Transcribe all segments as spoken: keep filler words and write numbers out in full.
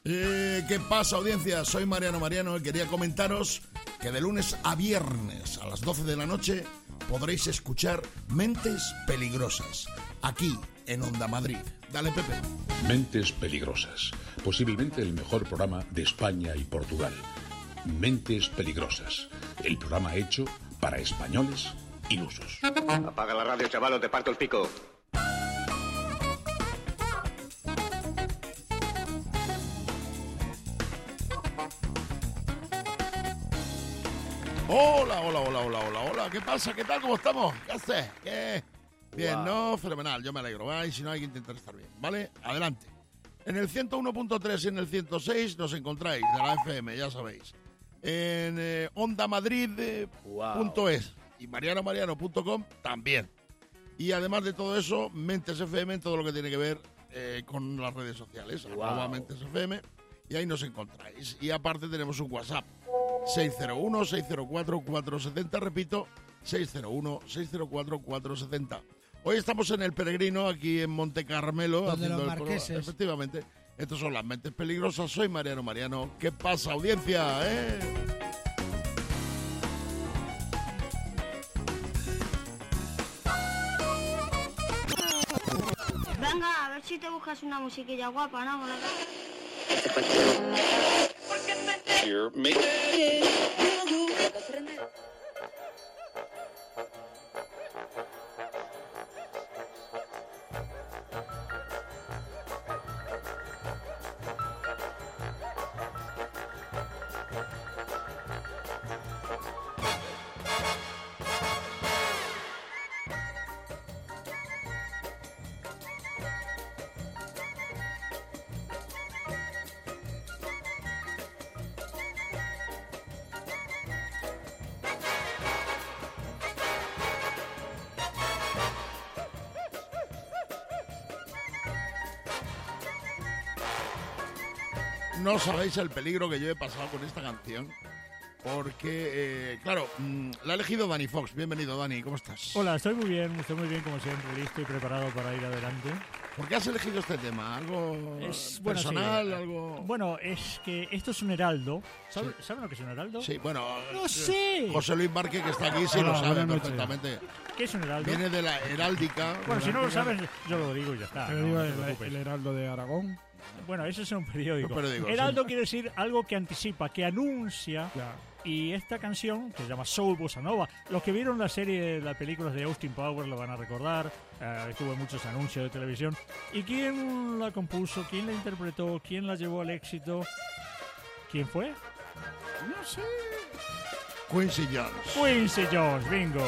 Eh, ¿Qué pasa, audiencia? Soy Mariano Mariano y quería comentaros que de lunes a viernes a las doce de la noche podréis escuchar Mentes Peligrosas, aquí en Onda Madrid. Dale, Pepe. Mentes Peligrosas, posiblemente el mejor programa de España y Portugal. Mentes Peligrosas, el programa hecho para españoles ilusos. Apaga la radio, chaval, o te parto el pico. Hola, hola, hola, hola, hola, hola. ¿Qué pasa? ¿Qué tal? ¿Cómo estamos? ¿Qué haces? ¿Qué? Bien, Wow. ¿no? Fenomenal, yo me alegro. ¿Vale? Y si no, hay que intentar estar bien, ¿vale? Adelante. En el ciento uno punto tres y en el ciento seis nos encontráis, de la F M, ya sabéis. En eh, onda madrid punto es y mariano mariano punto com también. Y además de todo eso, Mentes F M en todo lo que tiene que ver eh, con las redes sociales. Wow. Arroba Mentes F M, y ahí nos encontráis. Y aparte tenemos un WhatsApp. seis cero uno, seis cero cuatro, cuatro siete cero, repito, seis cero uno, seis cero cuatro, cuatro siete cero. Hoy estamos en el Peregrino, aquí en Monte Carmelo. Donde haciendo los el programa. marqueses. Efectivamente, estos son las Mentes Peligrosas. Soy Mariano Mariano. ¿Qué pasa, audiencia? ¿Eh? Venga, a ver si te buscas una musiquilla guapa, ¿no? Con la No sabéis el peligro que yo he pasado con esta canción. Porque, eh, claro, mm, la ha elegido Dani Fox. Bienvenido, Dani. ¿Cómo estás? Hola, estoy muy bien, estoy muy bien como siempre, listo y preparado para ir adelante. ¿Por qué has elegido este tema? ¿Algo Es, bueno, personal? sí. ¿Algo...? Bueno, es que esto es un heraldo. ¿Sabe- Sí. ¿Saben lo que es un heraldo? Sí, bueno... ¡No eh, sé! José Luis Márquez, que está aquí, sí Hola, lo sabe buenas noches. perfectamente. ¿Qué es un heraldo? Viene de la heráldica. Bueno, si no lo sabes, yo lo digo y ya está. Te no, digo no te el, preocupes. el Heraldo de Aragón. Bueno, eso es un periódico. Un periódico, Heraldo sí. quiere decir algo que anticipa, que anuncia. Ya. Y esta canción, que se llama Soul Bossa Nova, los que vieron la serie, las películas de Austin Powers lo van a recordar. Eh, estuvo en muchos anuncios de televisión. ¿Y quién la compuso? ¿Quién la interpretó? ¿Quién la llevó al éxito? ¿Quién fue? No sé. Quincy Jones. Quincy Jones, bingo.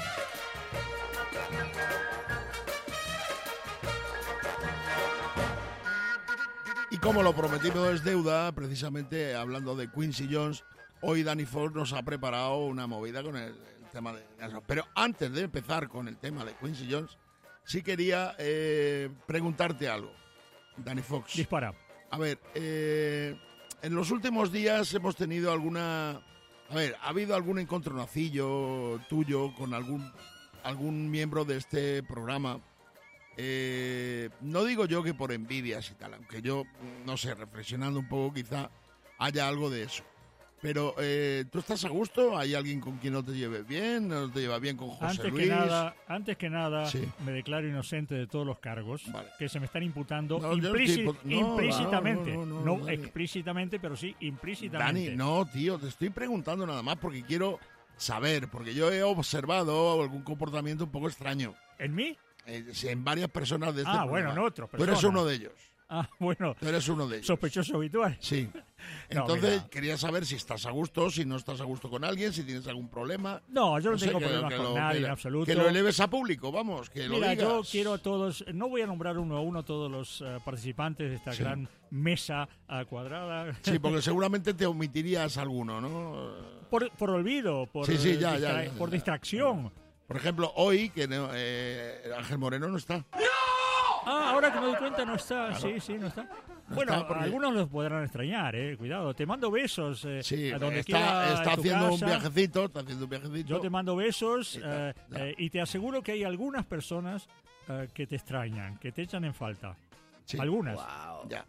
Y como lo prometido es deuda, precisamente hablando de Quincy Jones, hoy Dani Fox nos ha preparado una movida con el, el tema de... Pero antes de empezar con el tema de Quincy Jones, sí quería eh, preguntarte algo, Dani Fox. Dispara. A ver, eh, en los últimos días hemos tenido alguna... A ver, ¿ha habido algún encontronacillo tuyo con algún, algún miembro de este programa? Eh, no digo yo que por envidias y tal, aunque yo, no sé, reflexionando un poco quizá haya algo de eso. Pero, eh, ¿tú estás a gusto? ¿Hay alguien con quien no te lleves bien? ¿No te llevas bien con José Antes Luis? que nada, antes que nada, Sí. me declaro inocente de todos los cargos Vale. que se me están imputando No, yo implíci- tipo- no, implícitamente, no, no, no, no, no, Dani. explícitamente, pero sí implícitamente. Dani, no, tío, te estoy preguntando nada más porque quiero saber, porque yo he observado algún comportamiento un poco extraño ¿En mí? eh, en varias personas de este Ah, bueno, programa. en otros Tú eres personas. uno de ellos. Ah, bueno, Tú eres uno de ellos. sospechoso habitual. Sí. No, Entonces, mira. quería saber si estás a gusto, si no estás a gusto con alguien, si tienes algún problema. No, yo no, sé, tengo que- problemas que con lo- nadie que en lo- absoluto. Que lo eleves a público, vamos, que lo Mira, digas. yo quiero a todos, no voy a nombrar uno a uno a todos los eh, participantes de esta Sí. gran mesa ah, cuadrada. Sí, porque seguramente te omitirías alguno, ¿no? por, por olvido, por, Sí, sí, eh, ya, ya, distra- ya, ya. por distracción. Por ejemplo, hoy, que no, eh, Ángel Moreno no está. Ah, ahora que me doy cuenta no está, sí, sí, no está. No bueno, está porque- algunos los podrán extrañar, eh, cuidado. Te mando besos eh, Sí, a donde está, quiera está en tu haciendo un casa. viajecito, está haciendo un viajecito. Yo te mando besos Sí, ya, eh, ya. eh, y te aseguro que hay algunas personas eh, que te extrañan, que te echan en falta. Sí. Algunas. Ya.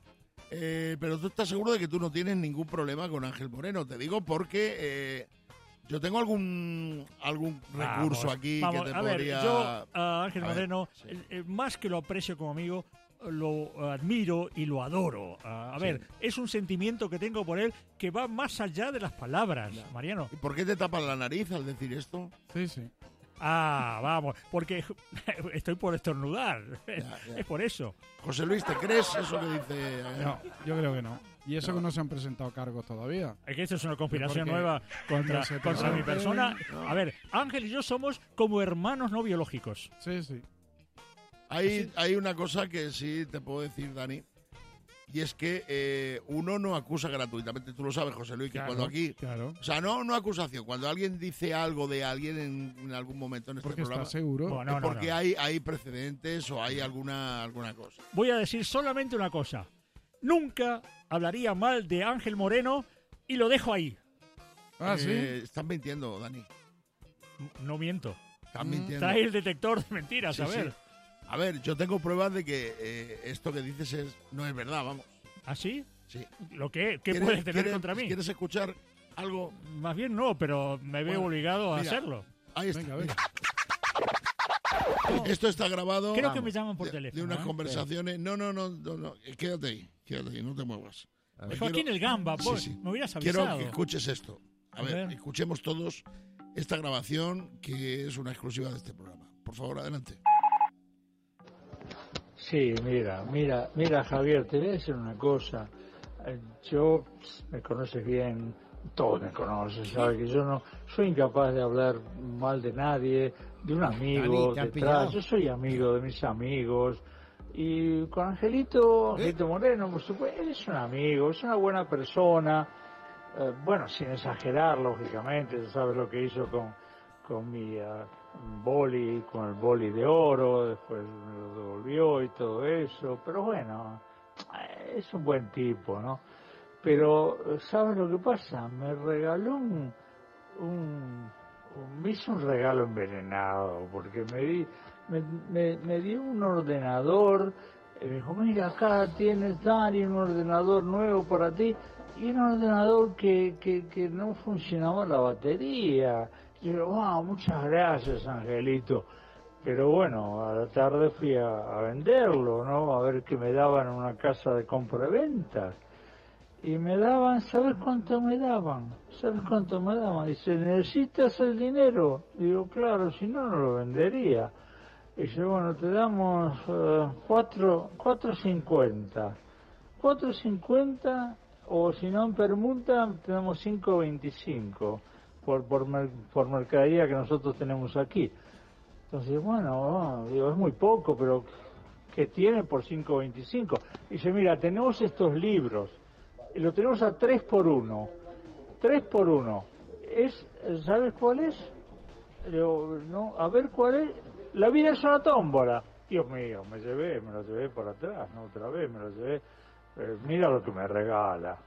Eh, pero tú estás seguro de que tú no tienes ningún problema con Ángel Moreno. Te digo porque eh, yo tengo algún algún recurso Vamos, aquí vamos, que te a ver, podría... yo a Ángel A ver, Moreno, sí. eh, eh, más que lo aprecio como amigo, lo admiro y lo adoro. Ah, a ver, es un sentimiento que tengo por él que va más allá de las palabras, Mariano. ¿Y por qué te tapas la nariz al decir esto? Sí, sí. Ah, vamos, porque estoy por estornudar. Ya, ya. Es por eso. José Luis, ¿te crees eso que dice? No, yo creo que no. Y eso que no se han presentado cargos todavía. Es que esto es una conspiración Porque nueva contra, no se contra mi presente. persona. A ver, Ángel y yo somos como hermanos no biológicos. Sí, sí. Hay, hay una cosa que sí te puedo decir, Dani, y es que eh, uno no acusa gratuitamente. Tú lo sabes, José Luis, que Claro, cuando aquí... Claro. O sea, no, no acusación. Cuando alguien dice algo de alguien en, en algún momento en este Porque programa, está seguro. Bueno, es no, porque no. Hay, hay precedentes o hay alguna, alguna cosa. Voy a decir solamente una cosa. Nunca hablaría mal de Ángel Moreno y lo dejo ahí. Ah, sí. Eh, estás mintiendo, Dani. No miento. Estás Mm, mintiendo. Trae el detector de mentiras, Sí, a ver. sí. A ver, yo tengo pruebas de que eh, esto que dices es no es verdad, vamos. ¿Así? Sí. ¿Lo que? ¿Qué ¿Quieres- puedes tener quieres- contra mí? ¿Quieres escuchar algo? Más bien no, pero me veo Bueno, obligado a mira. hacerlo. Ahí está. Venga, a ver. mira. Esto está grabado. Creo que vamos, me llaman por de, teléfono. De unas ¿eh? conversaciones. No, no, no, no, no. eh, Quédate ahí, quédate ahí, no te muevas. Es Joaquín el Gamba, Sí, pues, sí. me hubieras Quiero avisado. que escuches esto. A A ver, ver. escuchemos todos esta grabación que es una exclusiva de este programa. Por favor, adelante. Sí, mira, mira, mira Javier, te voy a decir una cosa. Eh, Yo, me conoces bien, todos me conocen, sabes que yo no soy incapaz de hablar mal de nadie, de un amigo, Dani, ¿te han detrás. pillado? Yo soy amigo de mis amigos. Y con Angelito, ¿Eh? Angelito Moreno, por supuesto, él es un amigo, es una buena persona. Eh, bueno, sin exagerar, lógicamente, tú sabes lo que hizo con, con mi ah, boli, con el boli de oro, después me lo devolvió y todo eso, pero bueno, eh, es un buen tipo, ¿no? Pero, ¿sabes lo que pasa? Me regaló un, un, un- me hizo un regalo envenenado, porque me di, me, me, me dio un ordenador, y me dijo, mira, acá tienes, Dani, un ordenador nuevo para ti, y un ordenador que, que, que no funcionaba la batería. Y yo, wow, muchas gracias, Angelito. Pero bueno, a la tarde fui a, a venderlo, ¿no? A ver qué me daban en una casa de compra-ventas. Y me daban, ¿sabes cuánto me daban? ¿Sabes cuánto me daban? Dice, ¿necesitas el dinero? Digo, claro, si no, no lo vendería. Y dice, bueno, te damos eh, cuatro, cuatro cincuenta. Cuatro cincuenta, o si no en permuta, tenemos cinco veinticinco por, por, mer- por mercadería que nosotros tenemos aquí. Entonces, bueno, oh, digo, es muy poco, pero ¿qué tiene por cinco veinticinco? Dice, mira, tenemos estos libros, y lo tenemos a tres por uno. tres por uno. Es, ¿sabes cuál es? Digo, no, a ver cuál es. La vida es una tómbola. Dios mío, me llevé, me lo llevé por atrás, ¿no? Otra vez me lo llevé. Eh, mira lo que me regala.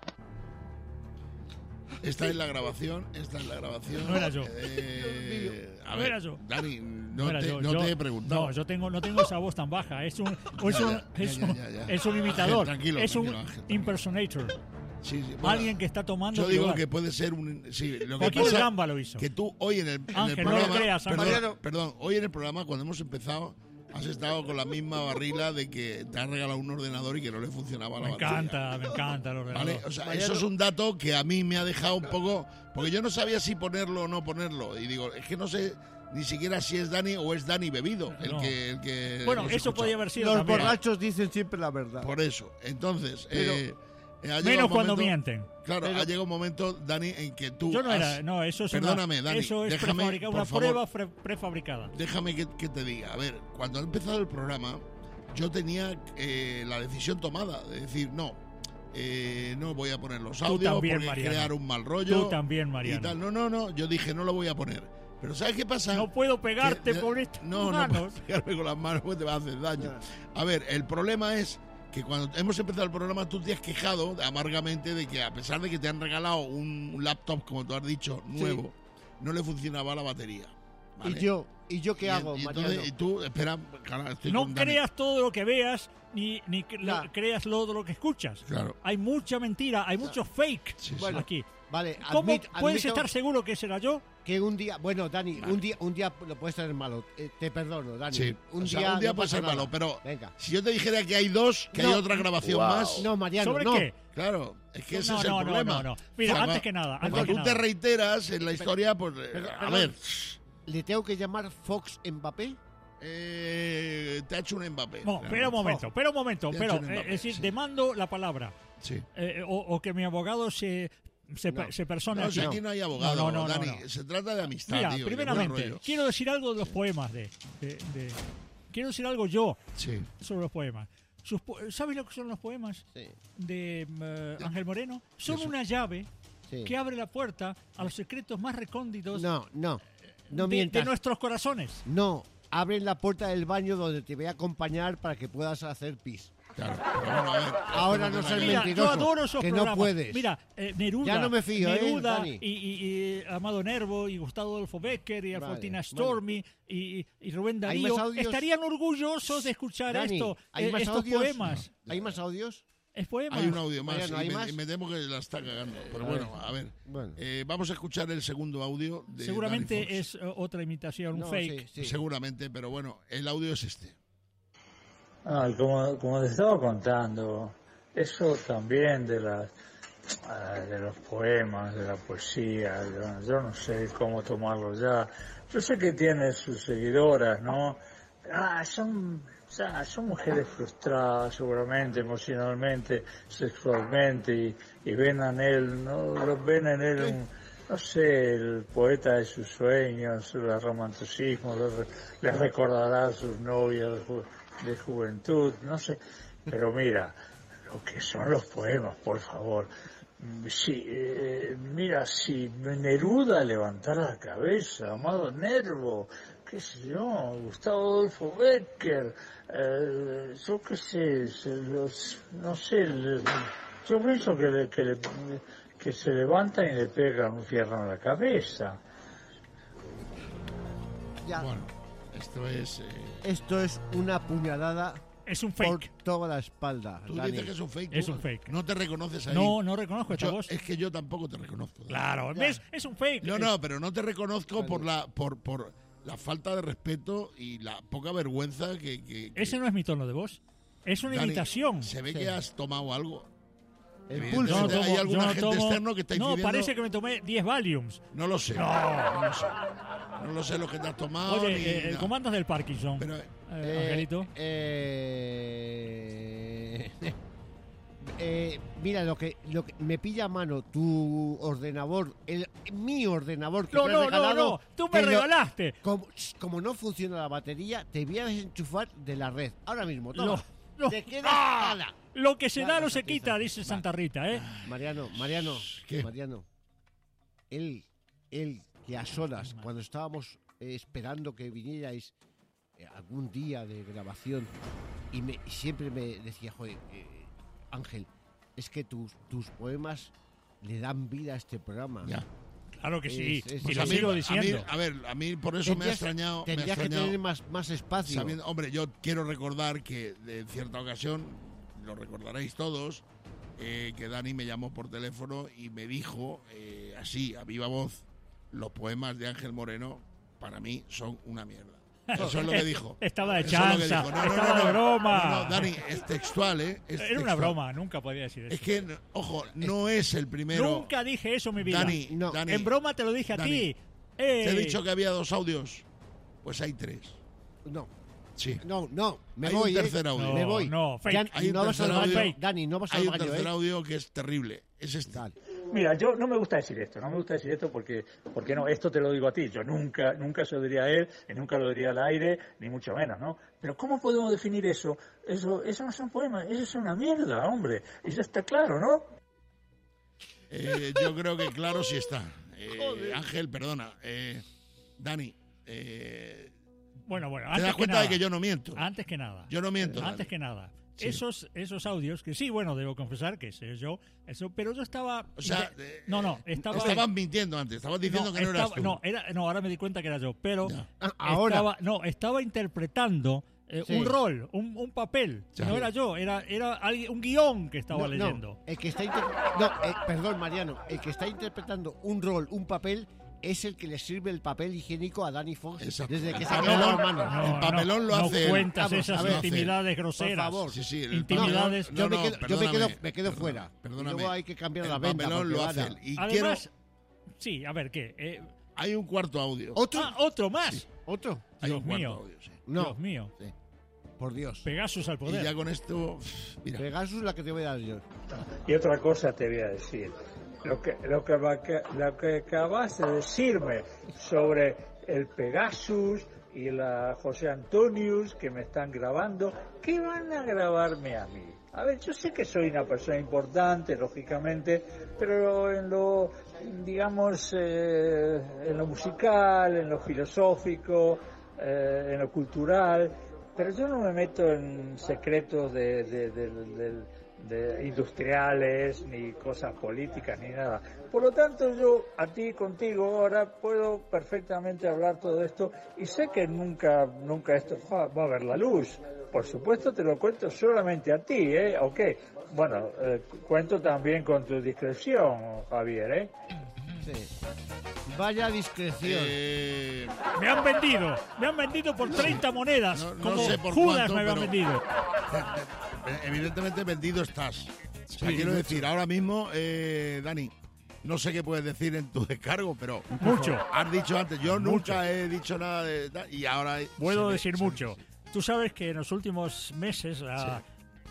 Esta es la grabación, esta es la grabación. No era yo. Eh, a No ver, era yo. Dani, no, No era te, yo, no yo- te he preguntado. No, yo tengo, no tengo esa voz tan baja. Es un, es un, ya, es ya, un, ya, ya. es un Ángel, imitador. tranquilo, es un tranquilo, Ángel, tranquilo. impersonator. Sí, sí, bueno, Alguien que está tomando. yo tu digo lugar. que puede ser un... Sí, lo que Joaquín pasa el Gamba lo hizo. que tú hoy en el, en el Ángel, no lo programa... creas, perdón, Mariano. perdón, hoy en el programa, cuando hemos empezado, has estado con la misma barrila de que te has regalado un ordenador y que no le funcionaba la Me batería. encanta, me encanta el ordenador. ¿Vale? O sea, eso es un dato que a mí me ha dejado un poco... Porque yo no sabía si ponerlo o no ponerlo. Y digo, es que no sé ni siquiera si es Dani o es Dani bebido el No. que, el que Bueno, hemos eso escuchado. podía haber sido Los también. borrachos dicen siempre la verdad. Por eso. Entonces, Pero- eh, eh, ha llegado Menos un cuando momento- mienten. Claro, Pero- ha llegado un momento, Dani, en que tú Yo no has- era, no, eso es Perdóname, una, Dani, eso es déjame, prefabricada, por una favor. prueba fre- prefabricada. Déjame que, que te diga. A ver, cuando ha empezado el programa, yo tenía eh, la decisión tomada de decir, no, eh, no voy a poner los audios también, porque Mariano. crear un mal rollo. Tú también, y Mariano. tal. No, no, no, yo dije, no lo voy a poner. Pero ¿sabes qué pasa? No puedo pegarte Que- por estas no, manos. No, puedes pegarme con las manos porque te va a hacer daño. A ver, el problema es que cuando hemos empezado el programa tú te has quejado amargamente de que a pesar de que te han regalado un, un laptop, como tú has dicho, nuevo, no le funcionaba la batería. Vale. ¿Y yo? ¿Y yo qué Y- hago, y, Mariano? entonces, y tú, espera, cara, estoy No con Dani. creas todo lo que veas, ni, ni cre- Ya. lo- creas todo lo que escuchas. Claro. Hay mucha mentira, hay mucho fake Sí, sí. Bueno, aquí. Vale, ¿Cómo admit- puedes admito estar seguro que será yo? que un día... Bueno, Dani, un día un día lo puedes tener malo. Eh, te perdono, Dani. Sí, Un o sea, día, un día no puede pasa ser nada. malo, pero Venga. si yo te dijera que hay dos, que No. hay otra grabación más, No, Mariano, ¿Sobre no. qué? claro, es que ese No, es el no, no, problema. no, no. Mira, O sea, antes cua- que nada, antes cuando que tú nada. te reiteras en la historia, pues, eh, Perdón, a perdón. ver, ¿Le tengo que llamar Fox Mbappé? eh, te ha hecho un Mbappé. No, claro. espera un momento, espera un momento. Te ha Pero, hecho un eh, Mbappé, es decir, sí. demando la palabra. Sí. Eh, o, o que mi abogado se, se, No. se persone No, si aquí. aquí no hay abogado, No, no, no, Dani. no, no. Se trata de amistad, Mira, tío, de buen primeramente, rollo. quiero decir algo de los poemas de, de- de- Quiero decir algo yo Sí. sobre los poemas. Sus po- ¿Sabes lo que son los poemas Sí. de eh, Ángel Moreno? Son Eso. una llave Sí. que abre la puerta a los secretos más recónditos No, no. No de, mientas. de nuestros corazones. No, abren la puerta del baño donde te voy a acompañar para que puedas hacer pis. Claro. Pero bueno, a ver, Ahora esto no me seas da- Mira, mentiroso, yo adoro esos que no programas. puedes. Mira, eh, Neruda, Ya no me fío, ¿eh, Neruda Dani? y, y- y Amado Nervo y Gustavo Adolfo Becker y Vale, Alfontina bueno. Stormy y, y Rubén ¿Hay Darío más audios? estarían orgullosos de escuchar Dani, esto, ¿hay eh, más estos audios? poemas. ¿Hay más audios? Es poemas. Hay un audio más, Mariano, y, ¿hay me, más? y me temo que la está cagando. Pero a bueno, ver. a ver. Bueno. Eh, vamos a escuchar el segundo audio de Seguramente Dani Fox. es eh, otra imitación, un No, fake. sí, sí. Seguramente, pero bueno, el audio es este. Ah, como, como te estaba contando, eso también de las ah, de los poemas, de la poesía, yo, yo no sé cómo tomarlo ya. Yo sé que tiene sus seguidoras, ¿no? Ah, son, o sea, son mujeres frustradas seguramente, emocionalmente, sexualmente, y, y ven en él, ¿no? Lo ven en él un, no sé, el poeta de sus sueños, el romanticismo, les, les recordará a sus novias de, ju- de juventud, no sé. Pero mira, lo que son los poemas, por favor. Si, eh, mira, si Neruda levantara la cabeza, Amado Nervo, qué sé yo, Gustavo Adolfo Becker, eh, yo qué sé, se los, no sé, le- yo pienso que, le- que, le- que se levantan y le pegan un fierro en la cabeza. Ya. Bueno, esto es... eh, Esto es una puñalada Es un por fake. toda la espalda. tú Dani. dices que es un fake. Es tú un fake. No te reconoces ahí. No, no reconozco esta Yo- voz. es que yo tampoco te reconozco. Dani. Claro, Ya. ¿ves? Es un fake. No, Es- no, pero no te reconozco por la por por la falta de respeto y la poca vergüenza que... que- que- Ese no es mi tono de voz. Es una Dani, imitación. Se ve Sí. que has tomado algo. El Evidentemente, pulso. Yo no tomo- hay yo algún no agente tomo- externo que está No, incidiendo. parece que me tomé diez Valiums. No lo sé. No, lo sé. No lo sé lo que te has tomado. Oye, ni eh, nada. ¿cómo andas del Parkinson? Pero Eh, Eh, Angelito. eh, eh, mira, lo que, lo que me pilla a mano tu ordenador, el, mi ordenador que No, te he no, no, regalado. no. Tú me te lo- regalaste. Como, como no funciona la batería, te voy a desenchufar de la red. Ahora mismo, toma. No, no. Te quedas ¡Ah! ala. Lo que se Ya, da ya no se empieza. quita, dice Santa Rita, ¿eh? Mariano, Mariano, ¿Qué? Mariano. Él, él que a solas, cuando estábamos eh, esperando que vinierais eh, algún día de grabación, y, me, y siempre me decía, joder, eh, Ángel, es que tus, tus poemas le dan vida a este programa. ya. Claro que sí. Es- es- y pues lo a mí- sigo a mí- diciendo. A, ver, a mí por eso me ha Tendrías- extrañado. Me ha Tendrías que extrañado tener más, más espacio. sabiendo- hombre, yo quiero recordar que de cierta ocasión, lo recordaréis todos, eh, que Dani me llamó por teléfono y me dijo, eh, así, a viva voz, los poemas de Ángel Moreno para mí son una mierda. Eso es lo que dijo. Estaba de Eso es lo que chanza, dijo. No, no, estaba no, de no. broma. No, no, Dani, es textual, ¿eh? Es Era una textual. broma, nunca podía decir eso. Es que, no- ojo, no es el primero. Nunca dije eso en mi vida. Dani, No. Dani, En broma te lo dije a Dani, ti. te he Eh, dicho que había dos audios. Pues hay tres. No, Sí. no, no, me Hay voy. un eh. tercer audio. No, Me voy. no, fake. Ya- Hay un no vas al tercer baño, audio. Dani, no vas Hay al un baño, tercer ¿eh? audio que es terrible. Es este. Dale. Mira, yo no me gusta decir esto, no me gusta decir esto porque, porque no, esto te lo digo a ti, yo nunca, nunca se lo diría a él, ni nunca lo diría al aire, ni mucho menos, ¿no? Pero ¿cómo podemos definir eso? Eso, eso no son poemas, eso es una mierda, hombre, y ya está claro, ¿no? Eh, yo creo que claro sí está. Eh, Ángel, perdona. Eh, Dani, eh, Bueno, bueno, ¿te antes das que cuenta nada. de que yo no miento? Antes que nada. Yo no miento. Antes Dani. que nada. Sí. esos esos audios, que sí, bueno, debo confesar que sé yo, eso, pero yo estaba... O sea, de- eh, no, no, estaba... Estaban mintiendo antes, estaban diciendo que no eras estaba- tú. No, era, no, ahora me di cuenta que era yo, pero Ya. Ah, ahora. estaba, no, estaba interpretando eh, Sí. un rol, un, un papel. Ya. No era yo, era, era alguien, un guión que estaba No, no, leyendo. el que está inter- no, eh, perdón, Mariano, el que está interpretando un rol, un papel, es el que le sirve el papel higiénico a Danny Fox Exacto. desde que El se ha papelón- quedado las manos. No, el papelón no, lo no hace él. cuentas Vamos, esas a ver, intimidades groseras. por favor. Sí, sí, el Intimidades. papelón- yo, me no, quedo, no, yo me quedo, perdóname, me quedo perdóname, fuera. Perdóname. Y luego hay que cambiar El la venta. papelón porque lo van hace a- él. Y Además, sí, a ver, ¿qué? Eh, quiero... Hay un cuarto audio. ¿Otro? ah, otro más. ¿Otro? Hay Dios un cuarto mío. audio, sí. No, Dios mío. por Dios. Pegasus al Y poder. ya con esto... Mira. Pegasus es la que te voy a dar yo. Y otra cosa te voy a decir. Lo que, lo que, va- que- lo que acabas de decirme sobre el Pegasus y la José Antonius que me están grabando, ¿qué van a grabarme a mí? A ver, yo sé que soy una persona importante, lógicamente, pero en lo, digamos, eh, en lo musical, en lo filosófico, eh, en lo cultural, pero yo no me meto en secretos de, de- de- de- de industriales, ni cosas políticas, ni nada. Por lo tanto, yo a ti, contigo, ahora puedo perfectamente hablar todo esto y sé que nunca, nunca esto va va a ver la luz. Por supuesto, te lo cuento solamente a ti, ¿eh? ¿Ok? Bueno, eh, cuento también con tu discreción, Javier, ¿eh? Sí. Vaya discreción. Eh, Me han vendido, me han vendido por treinta monedas, No- no como sé por Judas cuánto, me habían pero- vendido. evidentemente vendido estás. O sea, Sí, quiero mucho. decir, ahora mismo, eh, Dani, no sé qué puedes decir en tu descargo, pero Mucho. has dicho antes, yo Mucho. nunca he dicho nada de tal, y ahora... Puedo se ve, decir se ve, mucho. sí. Tú sabes que en los últimos meses la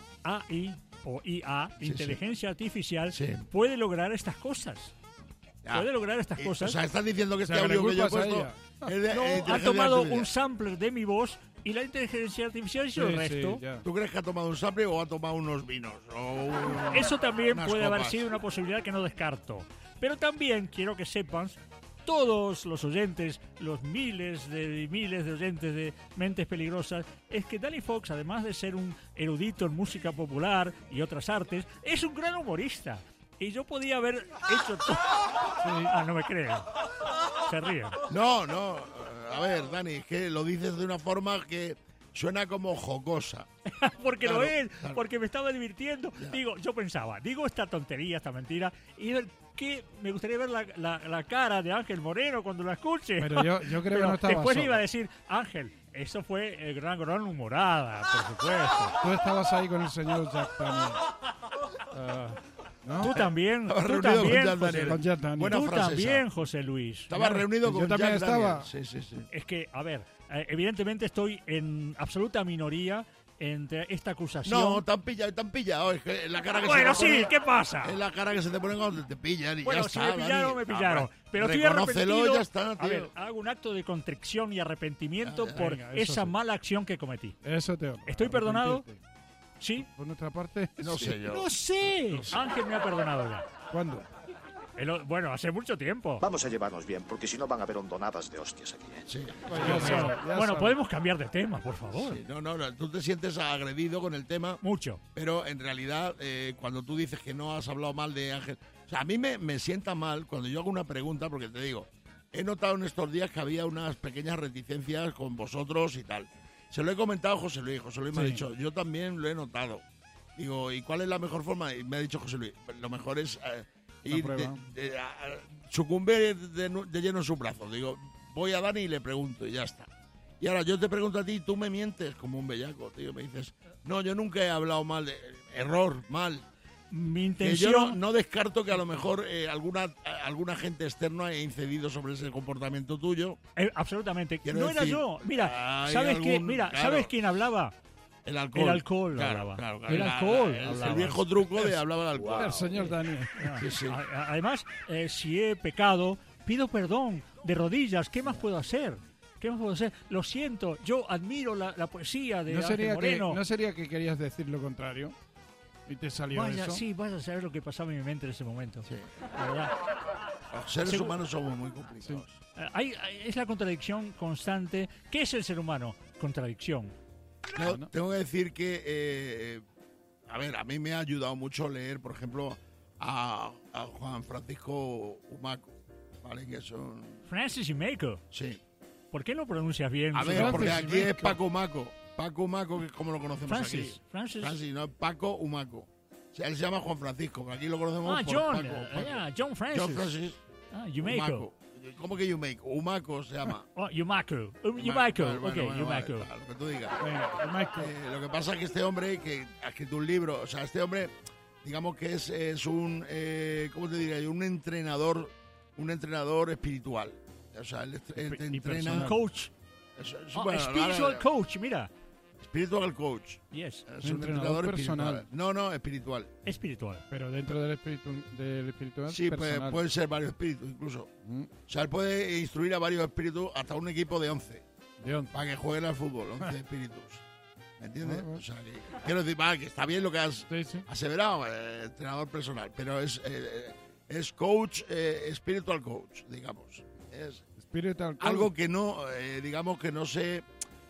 A I o I A, Sí, inteligencia artificial, Sí. puede lograr estas cosas. Ah, Puede lograr estas eh, cosas. O sea, estás diciendo que O sea, este que le audio que yo he culpas a puesto ella. es de No, eh, ha inteligencia tomado artificial. un sampler de mi voz y la inteligencia artificial hizo el Sí, resto. sí, ya. ¿Tú crees que ha tomado un sample o ha tomado unos vinos? O un- Eso también unas puede haber copas? sido una posibilidad que no descarto. Pero también quiero que sepan, todos los oyentes, los miles de miles de oyentes de Mentes Peligrosas, es que Danny Fox, además de ser un erudito en música popular y otras artes, es un gran humorista. Y yo podía haber hecho todo. Ah, no me creen. Se ríen. No, no. A ver, Dani, es que lo dices de una forma que suena como jocosa. Porque Claro, lo es, claro. porque me estaba divirtiendo. Digo, yo pensaba, digo esta tontería, esta mentira, y que me gustaría ver la, la- la cara de Ángel Moreno cuando la escuche. Pero yo, yo creo Pero que no estaba después solo. iba a decir, Ángel, eso fue el gran, gran humorada, por supuesto. Tú estabas ahí con el señor Jack Daniel. Ah, ¿no? Tú también, Estaba tú reunido con también, Jack José, Daniel. Con Jack Daniel. Buena tú frase también, esa. José Luis. Estaba Claro. reunido Yo con también Jack estaba. Daniel. Sí, sí, sí. Es que, a ver, eh, evidentemente estoy en absoluta minoría entre esta acusación. No, te han pillado, te han pillado. Es que la cara que bueno, se te sí, pone, ¿qué pasa? Es la cara que se te pone cuando te pillan y Bueno, ya si está. me pillaron, Dani. me pillaron. Ah, Pero estoy reconócelo, arrepentido. ya está, A tío. ver, hago un acto de contrición y arrepentimiento Ya, ya, por venga, eso esa sí. mala acción que cometí. Eso te honra, ¿Estoy perdonado? arrepentirte. ¿Sí? Por nuestra parte, No sí. sé yo. No sé. Ángel me ha perdonado ya. ¿Cuándo? El o- bueno, hace mucho tiempo. Vamos a llevarnos bien, porque si no van a haber hondonadas de hostias aquí. ¿eh? Sí. Pues ya Dios mío. sabe, ya Bueno, sabe. podemos cambiar de tema, por favor. Sí, no, no, no, tú te sientes agredido con el tema, Mucho. pero en realidad eh, cuando tú dices que no has hablado mal de Ángel, o sea, a mí me, me sienta mal cuando yo hago una pregunta, porque te digo, he notado en estos días que había unas pequeñas reticencias con vosotros y tal. Se lo he comentado a José Luis, José Luis me ha Sí. dicho, yo también lo he notado. Digo, ¿y cuál es la mejor forma? Y me ha dicho José Luis, lo mejor es eh, ir de, prueba. de- a- a- sucumbir de, nu- de lleno en sus brazos. Digo, voy a Dani y le pregunto y ya está. Y ahora yo te pregunto a ti, tú me mientes como un bellaco, tío. Me dices, no, yo nunca he hablado mal, de, error, mal. Mi Que intención. yo no, no descarto que a lo mejor eh, alguna alguna gente externa haya incidido sobre ese comportamiento tuyo. Eh, absolutamente. Quiero No era decir, yo. Mira, hay ¿sabes qué? algún- Mira, claro. ¿sabes quién hablaba? El alcohol. El alcohol Claro, hablaba. claro, El la- alcohol el- hablaba. El viejo truco de hablaba del alcohol. El señor Daniel. Sí, sí. A- a- Además, eh, si he pecado, pido perdón de rodillas. ¿Qué más puedo hacer? ¿Qué más puedo hacer? Lo siento. Yo admiro la, la poesía de ¿No Ángel sería, que, Moreno. ¿No sería que querías decir lo contrario? ¿Y te salió Vaya, eso? sí, vaya a saber lo que pasaba en mi mente en ese momento. Sí. La verdad. Los seres Segu- humanos somos muy complicados. Eh, hay- hay- es la contradicción constante. ¿Qué es el ser humano? Contradicción. No, tengo que decir que eh, a ver, a mí me ha ayudado mucho leer, por ejemplo, a, a Juan Francisco Umaco, ¿vale? Que son... Francis Umaco. Sí. ¿Por qué lo pronuncias bien? A ver, porque aquí es Paco Umaco. Paco Umaco, que es como lo conocemos Francis, aquí. Francis. Francis, no, Paco Umaco. O sea, él se llama Juan Francisco, que aquí lo conocemos Ah, por John. Paco. uh, Paco. yeah, John Francis. John Francis Ah, Umaco. Umaco. ¿Cómo que Umaco? Umaco se llama. Oh, Umaco. Um, Vale, Umaco. vale, ok, bueno, bueno, Umaco. vale, vale, lo que tú digas. Venga, Umaco. Eh, lo que pasa es que este hombre que ha escrito un libro, o sea, este hombre, digamos que es, es un, eh, ¿cómo te diría yo? Un entrenador, un entrenador espiritual. O sea, él, él te Y entrena. personal coach. Eso- eso, Oh, bueno, spiritual ahora- coach, mira. Spiritual coach. Yes. Es un Entrenador entrenador personal. espiritual. No, no, espiritual. Espiritual. Pero dentro del espíritu del espiritual Sí, puede, personal. pueden ser varios espíritus incluso. Mm, O sea, él puede instruir a varios espíritus hasta un equipo de once ¿de dónde? para que jueguen al fútbol, once espíritus. ¿Me entiendes? Ah, bueno. O sea, que, quiero decir, va, que está bien lo que has Sí, sí. aseverado, eh, entrenador personal, pero es, eh, es coach, eh, spiritual coach, digamos. Es Spiritual coach. algo que no, eh, digamos que no se...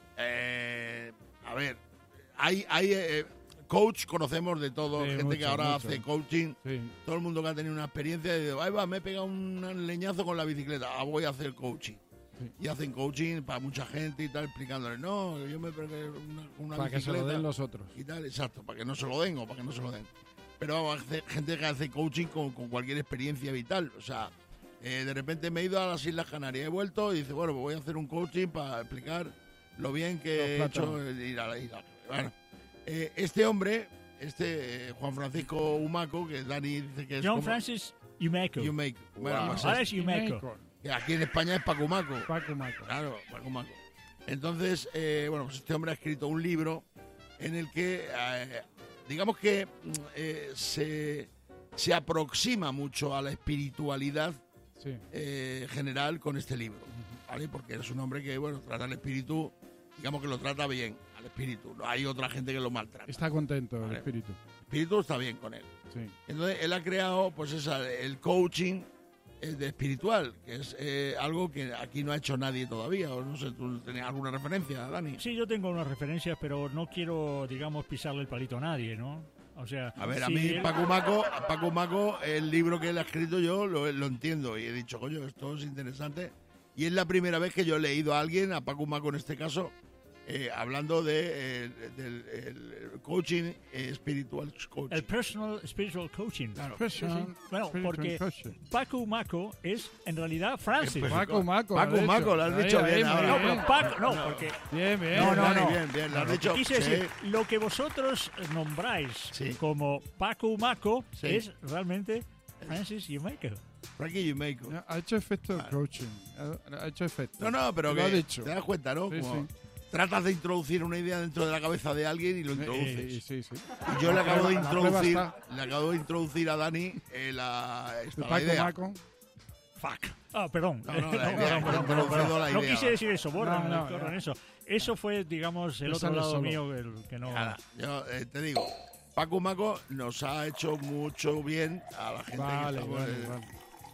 eh, a ver, hay, hay eh, coach, conocemos de todo, Sí, gente mucho, que ahora mucho. hace coaching, Sí. todo el mundo que ha tenido una experiencia y dice, ay va, me he pegado un leñazo con la bicicleta, ah, voy a hacer coaching. Sí. Y hacen coaching para mucha gente y tal, explicándole, no, yo me pegué una, una Para que se bicicleta lo den los otros. y tal, exacto, para que no se lo den o para que no se lo den. Pero vamos, hace- gente que hace coaching con, con cualquier experiencia vital, o sea, eh, de repente me he ido a las Islas Canarias, he vuelto y dice, bueno, pues voy a hacer un coaching para explicar lo bien que Los he plátanos. hecho ir a la isla. Bueno, eh, este hombre, este eh, Juan Francisco Umaco, que Dani dice que es John como- Francis Umaco. You make, bueno, pues Ahora es- es Umaco. que aquí en España es Paco Umaco. Paco Maco. Claro, Paco Maco. Entonces, eh, bueno, pues este hombre ha escrito un libro en el que, eh, digamos que mm, eh, se, se aproxima mucho a la espiritualidad Sí. eh, general con este libro, ¿vale? Porque es un hombre que, bueno, trata al espíritu, digamos que lo trata bien, al espíritu. No hay otra gente que lo maltrata. Está contento el Vale. espíritu. El espíritu está bien con él. Sí. Entonces, él ha creado, pues, esa, el coaching eh, de espiritual, que es eh, algo que aquí no ha hecho nadie todavía. O no sé, ¿tú tenías alguna referencia, Dani? Sí, yo tengo unas referencias, pero no quiero, digamos, pisarle el palito a nadie, ¿no? O sea, A ver, a si mí, él- Paco Maco, Paco Maco, el libro que él ha escrito yo lo, lo entiendo y he dicho, coño, esto es interesante. Y es la primera vez que yo he leído a alguien, a Paco Maco en este caso, eh, hablando de, eh, del el coaching eh, espiritual coaching. el personal spiritual coaching. Claro. Personal Bueno, spiritual porque coaching. Paco Maco es en realidad Francis. Pues, Paco Maco. Paco lo has Maco, dicho. lo has Ahí, dicho ahí, bien muy ahora. No, bien. pero Paco, no, porque Bien, bien. No, no, Dani, no. bien, bien, lo has dicho. quise sí. decir, lo que vosotros nombráis Sí. como Paco Maco Sí. es realmente Francis Umaco. Frankie Umaco. Ya, Ha hecho efecto el coaching. Ha, ha hecho efecto. No, no, pero Lo que ha dicho. te das cuenta, ¿no? Sí, Como sí. tratas de introducir una idea dentro de la cabeza de alguien y lo Eh, introduces. eh, sí, sí. Y yo le La acabo de prueba- la prueba introducir, está. le acabo de introducir a Dani eh, la, esta, la Paco idea. Maco. Fuck. Ah, perdón. No, no, No, la idea, perdón, perdón, he perdón, introducido perdón. la No idea. quise decir eso, borra, No, no, corran no. eso. Eso fue, digamos, el Te otro sale lado solo. mío, el que no... Nada, yo eh, te digo, Paco Maco nos ha hecho mucho bien a la gente Vale, que estamos, vale, eh, vale.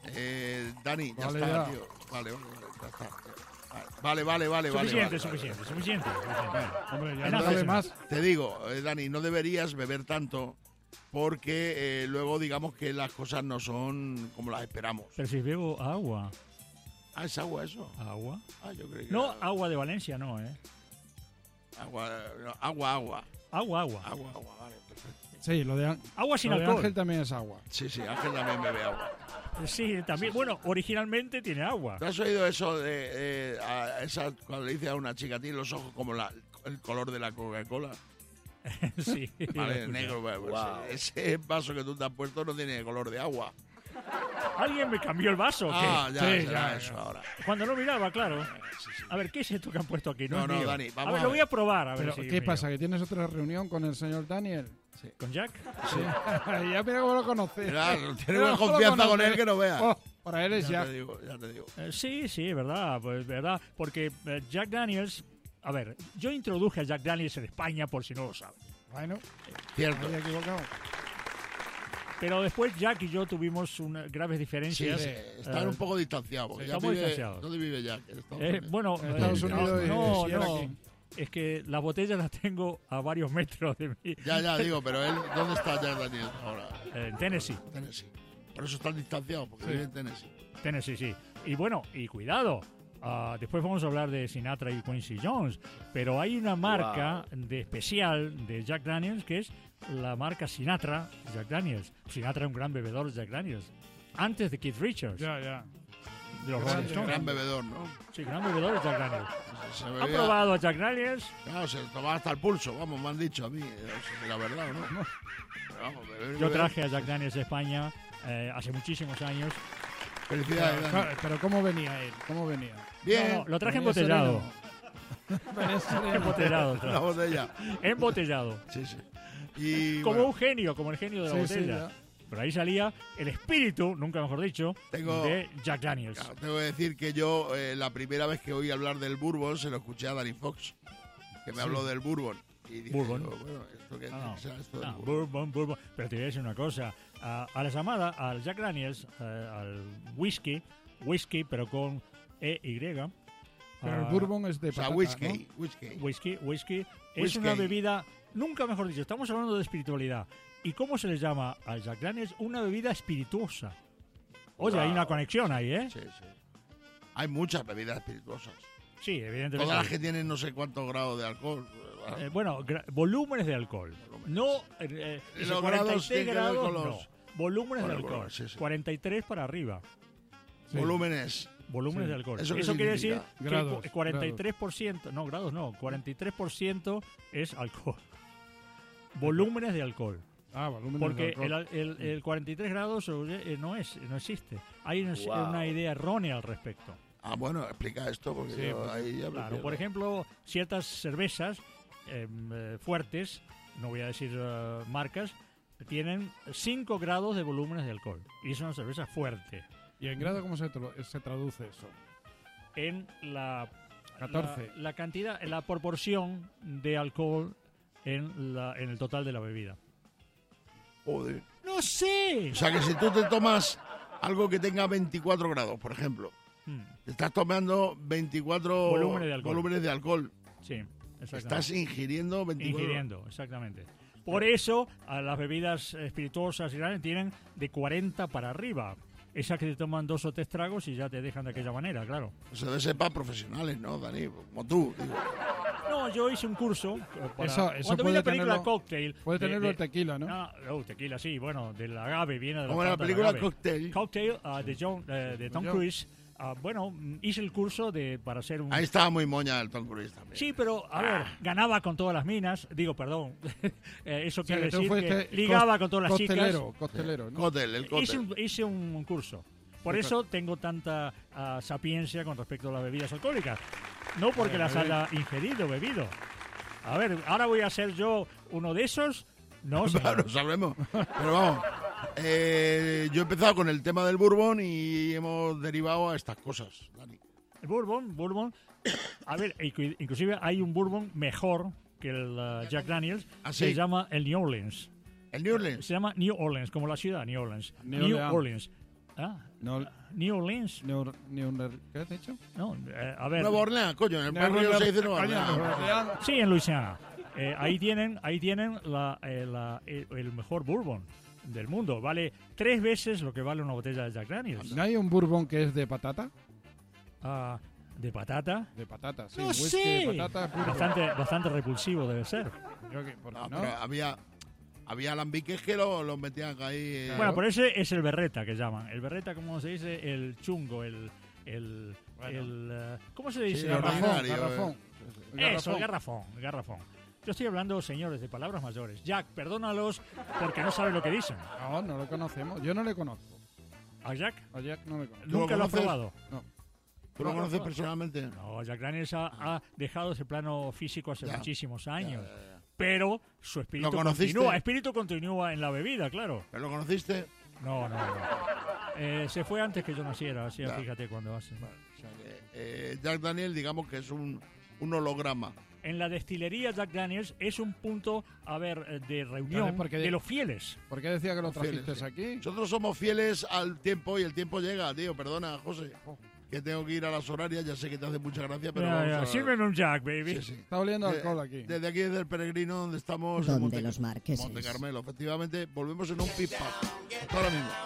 eh, Dani, ya Vale, está, ya. tío. Vale, vale, ya está. Vale, vale, vale, vale. Suficiente, vale, suficiente, vale. suficiente, suficiente. Hombre, ya Enough no is cabe enough. más. Te digo, eh, Dani, no deberías beber tanto porque eh, luego digamos que las cosas no son como las esperamos. Pero si bebo agua. Ah, ¿es agua eso? ¿Agua? Ah, yo creí que No, era agua de Valencia, no, ¿eh? agua, no, agua, agua. Agua, agua. Agua, agua, vale, perfecto. Sí, lo de, An- Agua sin lo de alcohol. Ángel también es agua. Sí, sí, Ángel también bebe agua. Sí, también. Bueno, originalmente tiene agua. ¿Tú has oído eso de eh, a esa, cuando le dice a una chica, tiene los ojos como la, el color de la Coca-Cola? Sí. Vale, negro. Bueno, pues, Wow. ese vaso que tú te has puesto no tiene color de agua. ¿Alguien me cambió el vaso o qué? Ah, ya, Sí, será ya, eso ya. ahora. Cuando no miraba, claro. Sí, sí. A ver, ¿qué es esto que han puesto aquí? No, No, es no, mío. Dani, vamos a ver, a lo ver. voy a probar. A ver Pero, si es ¿qué mío. pasa? ¿Que tienes otra reunión con el señor Daniel? ¿Con Jack? Sí. ya mira cómo lo conoces. Claro, tienes Mira una cómo lo confianza con conoces. él que no veas. Oh, para él es Ya Jack. te digo, ya te digo. Eh, sí, sí, verdad, pues verdad. Porque eh, Jack Daniels... A ver, yo introduje a Jack Daniels en España, por si no lo saben. Bueno, Cierto. me he equivocado. Pero después Jack y yo tuvimos unas graves Sí, diferencias. sí, están Eh, un poco distanciastados. Porque ya estamos vive, distanciados. ¿dónde vive Jack? En Estados Eh, Unidos. bueno, En Estados eh, Unidos y no, si era no, aquí. es que las botellas las tengo a varios metros de mí. Ya, ya, digo, pero él, ¿dónde está Jack Daniels ahora? En Tennessee. Tennessee. Por eso están distanciados, porque Sí. vive en Tennessee. Tennessee, sí. Y bueno, y cuidado. Uh, después vamos a hablar de Sinatra y Quincy Jones, pero hay una marca wow. de especial de Jack Daniels que es la marca Sinatra Jack Daniels. Sinatra es un gran bebedor de Jack Daniels. Antes de Keith Richards. Ya, ya. De los gran, Rolling Stones. gran bebedor, ¿no? Sí, gran bebedor de Jack Daniels. Se ¿Han probado a Jack Daniels? Claro, se tomaba hasta el pulso, vamos, me han dicho a mí. La verdad, ¿no? no. Vamos, beber, Yo traje a Jack Daniels de España eh, hace muchísimos años. Felicidades, pero, Dani. Pero ¿cómo venía él? ¿Cómo venía? Bien. No, no, lo traje embotellado. Embotellado. La botella. Embotellado. Sí, sí. Y, como bueno. un genio, como el genio de la sí, botella. Sí, pero ahí salía el espíritu, nunca mejor dicho, tengo, de Jack Daniels. Claro, tengo que decir que yo, eh, la primera vez que oí hablar del Bourbon, se lo escuché a Danny Fox, que me sí. habló del Bourbon. Y dije, Bourbon. Yo, bueno, ¿esto qué no, o sea, esto no, Bourbon. Bourbon, Bourbon. Pero te voy a decir una cosa. A, a la llamada, al Jack Daniels, uh, al whisky, whisky, pero con E Y. Pero uh, el Bourbon es de o sea, patata, whisky, ¿no? whisky. Whisky, whisky. Es whisky. una bebida, nunca mejor dicho, estamos hablando de espiritualidad. ¿Y cómo se le llama al Jack Daniels? Una bebida espirituosa. Oye, wow. hay una conexión ahí, ¿eh? Sí, sí. Hay muchas bebidas espirituosas. Sí, evidentemente. Todas las que tienen no sé cuántos grados de alcohol. Eh, bueno, volúmenes de alcohol. Volúmenes. No, eh, eh, los cuarenta y seis grados, grados, los... no. Volúmenes bueno, de alcohol. bueno, sí, sí. cuarenta y tres para arriba. Sí. Volúmenes. Volúmenes sí. de alcohol. Eso, Eso quiere decir grados, que cuarenta y tres por ciento, grados. no, grados no, cuarenta y tres por ciento es alcohol. Volúmenes de alcohol. Ah, volúmenes Porque de alcohol. El, el, el cuarenta y tres grados eh, no es, no existe. Hay una, wow. una idea errónea al respecto. Ah, bueno, explica esto porque sí, yo porque, ahí ya claro, por ejemplo, ciertas cervezas eh, eh, fuertes, no voy a decir uh, marcas, tienen cinco grados de volúmenes de alcohol. Y es una cerveza fuerte. ¿Y en grado cómo se, tra se traduce eso? En la, catorce. La, la cantidad, la proporción de alcohol en, la, en el total de la bebida. Joder. ¡No sé! O sea que si tú te tomas algo que tenga veinticuatro grados, por ejemplo, hmm. te estás tomando veinticuatro volúmenes de alcohol. Volúmenes de alcohol. Sí, exactamente. Estás ingiriendo veinticuatro. Ingiriendo, exactamente. Por eso, a las bebidas espirituosas tienen de cuarenta para arriba. Esas que te toman dos o tres tragos y ya te dejan de aquella manera, claro. Eso debe ser para profesionales, ¿no, Dani? Como tú, digo. No, yo hice un curso. Para, eso eso cuando vi puede la película tenerlo, Cocktail. Puede de, tenerlo de, el tequila, ¿no? No, no, tequila sí, bueno, del agave, viene de la Como en la película agave. Cocktail. Cocktail uh, de, John, uh, de Tom Cruise. Uh, bueno, hice el curso de para ser un... Ahí estaba muy moña el Tom Cruise también. Sí, pero, a ver, ganaba con todas las minas. Digo, perdón. eh, eso o sea, quiere que decir que cost, ligaba con todas las costelero, chicas. Costelero, ¿no? Cóctel, el cóctel. Hice un, hice un curso. Por eso tengo tanta uh, sapiencia con respecto a las bebidas alcohólicas. No porque las haya ingerido, bebido. A ver, ahora voy a ser yo uno de esos. No, claro, no sabemos. Pero vamos, eh, yo he empezado con el tema del Bourbon y hemos derivado a estas cosas, Dani. El Bourbon, Bourbon. A ver, inclusive hay un Bourbon mejor que el uh, Jack Daniels. ¿Ah, sí? Se llama el New Orleans. ¿El New Orleans? Se llama New Orleans, como la ciudad, New Orleans. New, New Orleans. Orleans. ¿Ah? No, New Orleans. New, New, ¿Qué has dicho? No, eh, a ver. Nueva Orleans, coño, en el Nueva barrio Orleans. se dice Nueva Orleans. Sí, en Luisiana. Eh, ahí tienen, ahí tienen la, eh, la, el, el mejor bourbon del mundo. Vale tres veces lo que vale una botella de Jack Daniels. ¿No hay un bourbon que es de patata? Ah, ¿de patata? De patata, sí. No whisky sé. de patata. Bourbon. Bastante, bastante repulsivo debe ser. Creo que, ¿por qué No, no? pero había, había alambiques que los lo metían ahí. Eh. Bueno, por ese es el berreta que llaman. El berreta, ¿cómo se dice? El chungo, el... el, Bueno. el uh, ¿Cómo se dice? Sí, El el garrafón. ordinario, Garrafón. eh. El Eso, el garrafón. garrafón, el garrafón. Yo estoy hablando, señores, de palabras mayores. Jack, perdónalos porque no saben lo que dicen. No, no lo conocemos. Yo no le conozco. ¿A Jack? A Jack no le conozco. ¿Tú ¿Nunca lo lo has conoces? probado? No. ¿Tú lo conoces personalmente? No, Jack Daniels ha, ha dejado ese plano físico hace Ya. muchísimos años. Ya, ya, ya. Pero su espíritu ¿Lo conociste? continúa. Espíritu continúa en la bebida, claro. ¿Pero lo conociste? No, no, no. Eh, se fue antes que yo naciera, así Ya. fíjate cuando hace. O sea que, eh, Jack Daniel, digamos que es un, un holograma. En la destilería Jack Daniels es un punto, a ver, eh, de reunión Entonces, ¿por qué de de- los fieles. ¿Por qué decía que lo Fieles, trajiste sí. aquí? Nosotros somos fieles al tiempo y el tiempo llega, tío. Perdona, José. que tengo que ir a las horarias, ya sé que te hace mucha gracia, pero Ya, vamos ya, a... sírveme un Jack, baby. Sí, sí. Está oliendo Eh, alcohol aquí. Desde aquí, desde el Peregrino, donde estamos... Donde en Monte, los marqueses. Monte Carmelo, efectivamente. Volvemos en un pip-pap. Hasta ahora mismo.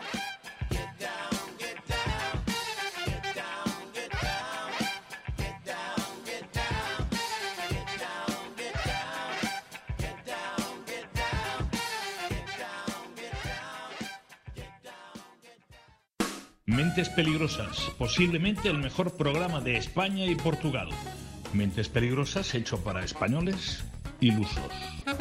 Mentes Peligrosas, posiblemente el mejor programa de España y Portugal. Mentes Peligrosas hecho para españoles ilusos.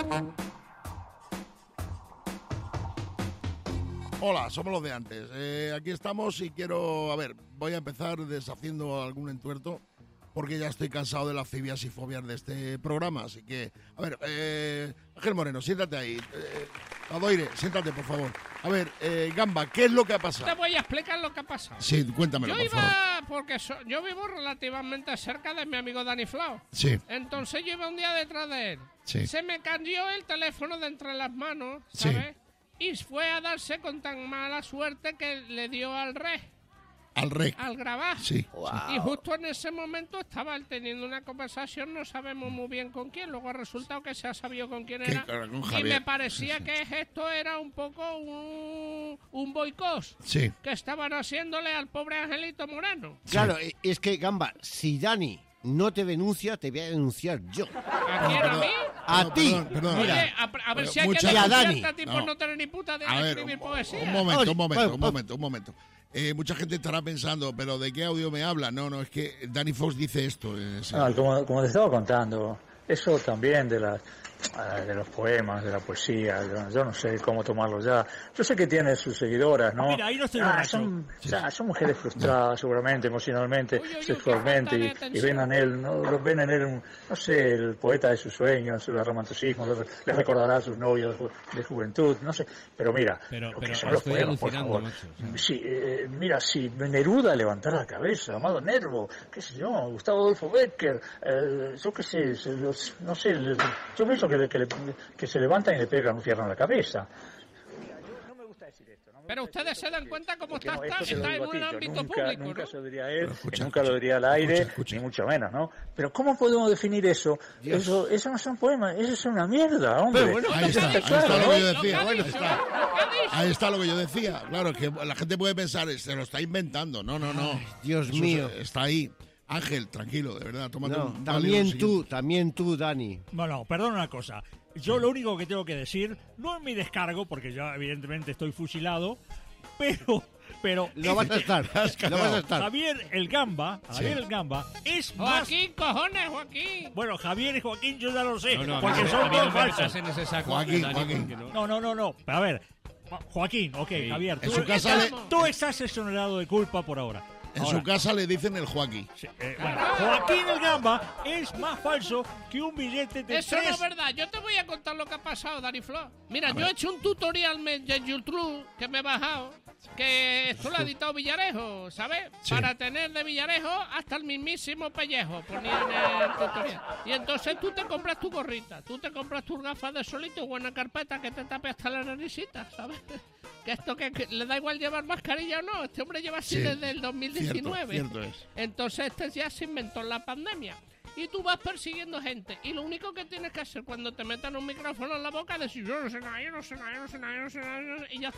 Hola, somos los de antes. Eh, aquí estamos y quiero... A ver, voy a empezar deshaciendo algún entuerto porque ya estoy cansado de las fibias y fobias de este programa. Así que, a ver, eh, Ángel Moreno, siéntate ahí. Eh, Adoire, siéntate, por favor. A ver, eh, Gamba, ¿qué es lo que ha pasado? Te voy a explicar lo que ha pasado. Sí, cuéntamelo, Yo por iba, favor. porque so- yo vivo relativamente cerca de mi amigo Dani Flau. Sí. Entonces yo iba un día detrás de él. Sí. Se me cayó el teléfono de entre las manos, Sí. ¿sabes? Y fue a darse con tan mala suerte que le dio al rey, Al rec. al grabar. Sí. Y justo en ese momento estaba él teniendo una conversación, no sabemos muy bien con quién, luego ha resultado que se ha sabido con quién Que- era. claro, con Y Javier. me parecía que esto era un poco un, un boicot Sí. que estaban haciéndole al pobre Angelito Moreno. Claro, eh, es que, Gamba, si Dani no te denuncia, te voy a denunciar yo. ¿A quién, a mí? A No, ti. perdón, perdón. Oye, Mira, a, a ver Pero si hay que mucha- Y a denunciar Dani. a ti por No. no tener ni puta idea A de ver, escribir un, poesía. un momento, Oye, un momento, oye, un momento, un momento. Eh, mucha gente estará pensando, ¿pero de qué audio me habla? No, no, es que Danny Fox dice esto. eh, sí. Ah, como, como te estaba contando, eso también de las ah, de los poemas, de la poesía, yo, yo no sé cómo tomarlo ya. Yo sé que tiene sus seguidoras, ¿no? Ah, mira, ahí no estoy Ah, borracho. son, o sea, son mujeres frustradas seguramente, emocionalmente, Uy, uy, uy, sexualmente, qué y, falta de y ven atención. en él, ¿no? Lo ven en él, un- no sé, el poeta de sus sueños, el romanticismo, le, le recordará a sus novios de juventud, no sé. Pero mira, Pero- lo que pero son los estoy poemas, por alucinando, favor. macho, o sea. Sí, eh, mira, si Neruda levantara la cabeza, Amado Nervo, qué sé yo, Gustavo Adolfo Becker, eh, yo qué sé, se los- no sé, le- yo pienso que, le- que, le- que se levantan y le pegan un fierro en la cabeza. Pero ustedes se dan cuenta cómo Porque está, no, está, esto te lo está en digo a un ti, yo ámbito nunca, público, nunca ¿no? se lo diría a él, Pero escucha, y nunca lo escucha, diría al aire, escucha, escucha. ni mucho menos, ¿no? Pero ¿cómo podemos definir eso? Eso, eso no son poemas, eso es una mierda, hombre. Pero bueno, Ahí está, ahí Está está claro, lo que yo ¿no? Lo que decía. ha Ahí dicho, está. lo que ha dicho. Ahí está lo que yo decía. Claro, que la gente puede pensar, se lo está inventando. No, no, no. Dios Eso mío. se- Está ahí. Ángel, tranquilo, de verdad. Tómate No, un válido también siguiente. tú, también tú, Dani. Bueno, perdona una cosa. Yo lo único que tengo que decir, no es mi descargo, porque ya evidentemente estoy fusilado, pero... pero No vas a estar, no vas a estar. Javier el Gamba, Javier Sí. el Gamba, es más... Joaquín, cojones, Joaquín. Bueno, Javier y Joaquín yo ya lo sé, No, no, porque a mí- son a mí dos no me metas falsos. en ese saco, Joaquín, Dani, Joaquín. porque no- No, no, no, no. Pero a ver, Joaquín, ok, Sí. Javier, En tú, su casa estás, le- tú estás exonerado de culpa por ahora. En Ahora, su casa le dicen el Joaquín. sí, eh, bueno, Joaquín el Gamba es más falso que un billete de Eso tres... no es verdad. Yo te voy a contar lo que ha pasado, Dani Flo. Mira, yo he hecho un tutorial me- de YouTube que me he bajado, que esto lo ha editado Villarejo, ¿sabes? Sí. Para tener de Villarejo hasta el mismísimo pellejo, ponía en el tutorial. Y entonces tú te compras tu gorrita, tú te compras tus gafas de sol y tu buena carpeta que te tape hasta la naricita, ¿sabes? Que esto que, que le da igual llevar mascarilla o no. Este hombre lleva así Sí. desde el dos mil diecinueve. Cierto, cierto es. Entonces este ya se inventó en la pandemia. Y tú vas persiguiendo gente. Y lo único que tienes que hacer cuando te metan un micrófono en la boca es decir, yo no sé nada, yo no sé nada, yo no sé nada, yo no sé nada, yo no sé- y ya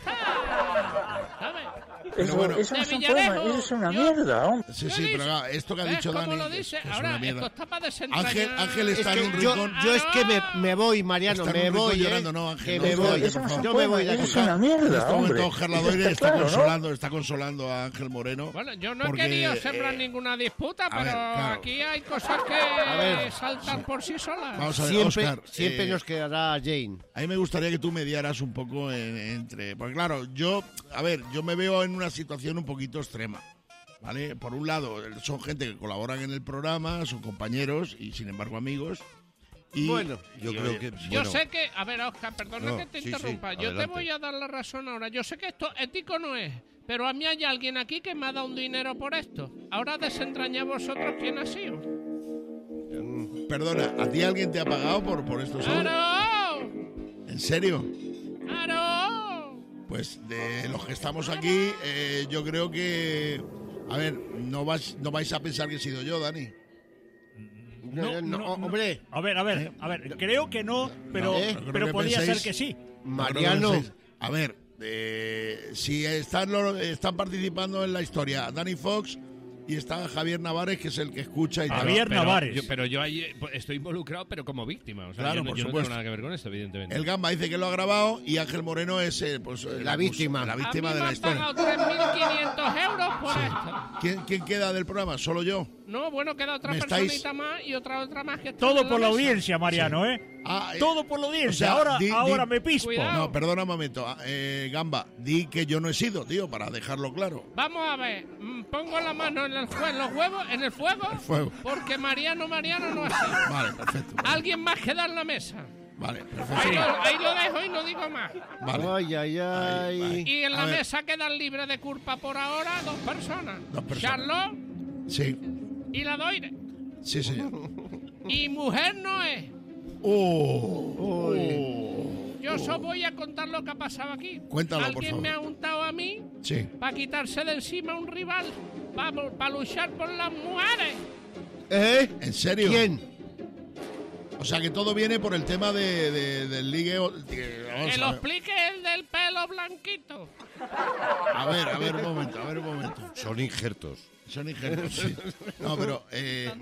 está. ¿Sabes? Eso, bueno. eso no De son Villarejo, poemas, eso es una yo- mierda, hombre. Sí, ¿Qué sí, dice? pero ah, esto que ha ¿Ves dicho cómo Dani lo es- dice? es una Ahora, mierda. esto está para desentrañar. Ángel, Ángel Es está que en un yo, rincón. yo es que me, me voy, Mariano, Está en me un rincón voy. llorando, eh, no, Ángel, que no, me no, voy. eso no son Yo me voy de poemas, aquí. eso es una En mierda, este momento hombre. Ángel Ladoire Está está claro, ¿no? consolando, está consolando a Ángel Moreno. Bueno, yo no porque, he querido sembrar eh, ninguna disputa, a pero ver, claro. aquí hay cosas que ver, saltan por sí solas. Vamos a ver, Siempre, Óscar, siempre eh, nos quedará Jane. A mí me gustaría que tú mediaras un poco en- entre... Porque claro, yo, a ver, yo me veo en una situación un poquito extrema, ¿vale? Por un lado, son gente que colaboran en el programa, son compañeros y sin embargo amigos. Y, Bueno, yo y, creo oye, que... Yo sé que, a ver, Oscar, perdona No, que te sí, sí, interrumpa. Yo te adelante. voy a dar la razón ahora. Yo sé que esto ético no es, pero a mí hay alguien aquí que me ha dado un dinero por esto. Ahora desentrañad vosotros quién ha sido. Perdona, ¿a ti alguien te ha pagado por, por estos audios? ¡Claro! ¿En serio? ¡Claro! Pues de los que estamos aquí, eh, yo creo que... A ver, no, vas, no vais a pensar que he sido yo, Dani. No, no, no, hombre. A ver, a ver, a ver. Creo que no, pero, ¿Eh? pero que podría penséis- ser que sí. Mariano. No, a ver, eh, si están, lo- están participando en la historia Dani Fox y está Javier Navares, que es el que escucha y tal. Javier pero, Navares. yo- pero yo ahí eh, estoy involucrado, pero como víctima. O sea, Claro, yo, no- por yo no supuesto. tengo nada que ver con esto, evidentemente. El Gamba dice que lo ha grabado y Ángel Moreno es eh, pues, eh, La víctima. La A mí víctima me de la han historia. pagado tres mil quinientos euros por esto. ¿Quién, quién queda del programa? ¿Solo yo? No, bueno, queda otra Me estáis- personita más y otra otra más que está Todo en por la mesa. audiencia, Mariano, ¿eh? Ah, eh, Todo por la audiencia. o sea, ahora di- di- ahora me pispo. Cuidado. No, perdona un momento. Ah, Eh, Gamba, di que yo no he sido, tío, para dejarlo claro. Vamos a ver, mm, pongo la mano en el fue- los huevos, en el fuego, El fuego. porque Mariano Mariano no es así. Vale, perfecto. Alguien más queda en la mesa. Vale, perfecto. Ahí, lo, ahí lo dejo y no digo más. Vale. Ay, ay, ay. Ahí, Y en A la ver. mesa quedan libres de culpa por ahora dos personas. Dos personas. Charlotte Sí, y la Doire. sí, señor. Y mujer no es. Oh, oh. Yo solo voy a contar lo que ha pasado aquí. Cuéntalo, por Alguien favor. me ha untado a mí Sí. para quitarse de encima a un rival, para luchar por las mujeres. ¿Eh? ¿En serio? ¿Quién? O sea que todo viene por el tema de, de- del ligue. que- vamos Que lo a ver. explique el del pelo blanquito. A ver, a ver un momento, a ver un momento. Son injertos. Son ingenuos, sí. No, pero eh,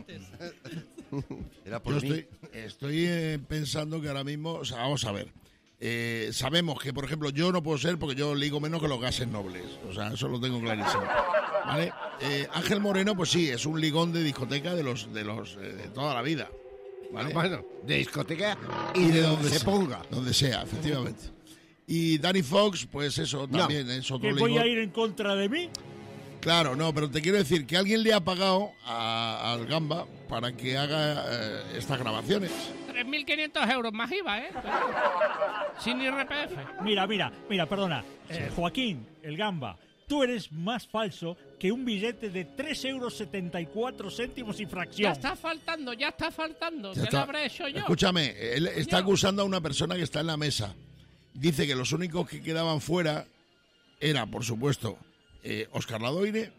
Era por yo mí. estoy, estoy eh, pensando que ahora mismo, o sea, vamos a ver. Eh, sabemos que, por ejemplo, yo no puedo ser porque yo ligo menos que los gases nobles. O sea, eso lo tengo clarísimo. ¿Vale? Eh, Ángel Moreno, pues sí, es un ligón de discoteca de los de los eh, de toda la vida. ¿Vale? Bueno, de discoteca y, de donde se sea, ponga. Donde sea, efectivamente. Y Danny Fox, pues eso también es otro ¿Que voy ligón. a ir en contra de mí? Claro, no, pero te quiero decir que alguien le ha pagado a- al Gamba para que haga eh, estas grabaciones. tres mil quinientos euros más I V A, ¿eh? Sin I R P F. Mira, mira, mira, perdona. Eh, Joaquín, el Gamba, tú eres más falso que un billete de tres euros setenta y cuatro céntimos y Ya fracción. está faltando, ya está faltando. Ya ¿Qué está. le habré hecho yo? Escúchame, él está Yo. acusando a una persona que está en la mesa. Dice que los únicos que quedaban fuera era, por supuesto, eh, Óscar Ladoire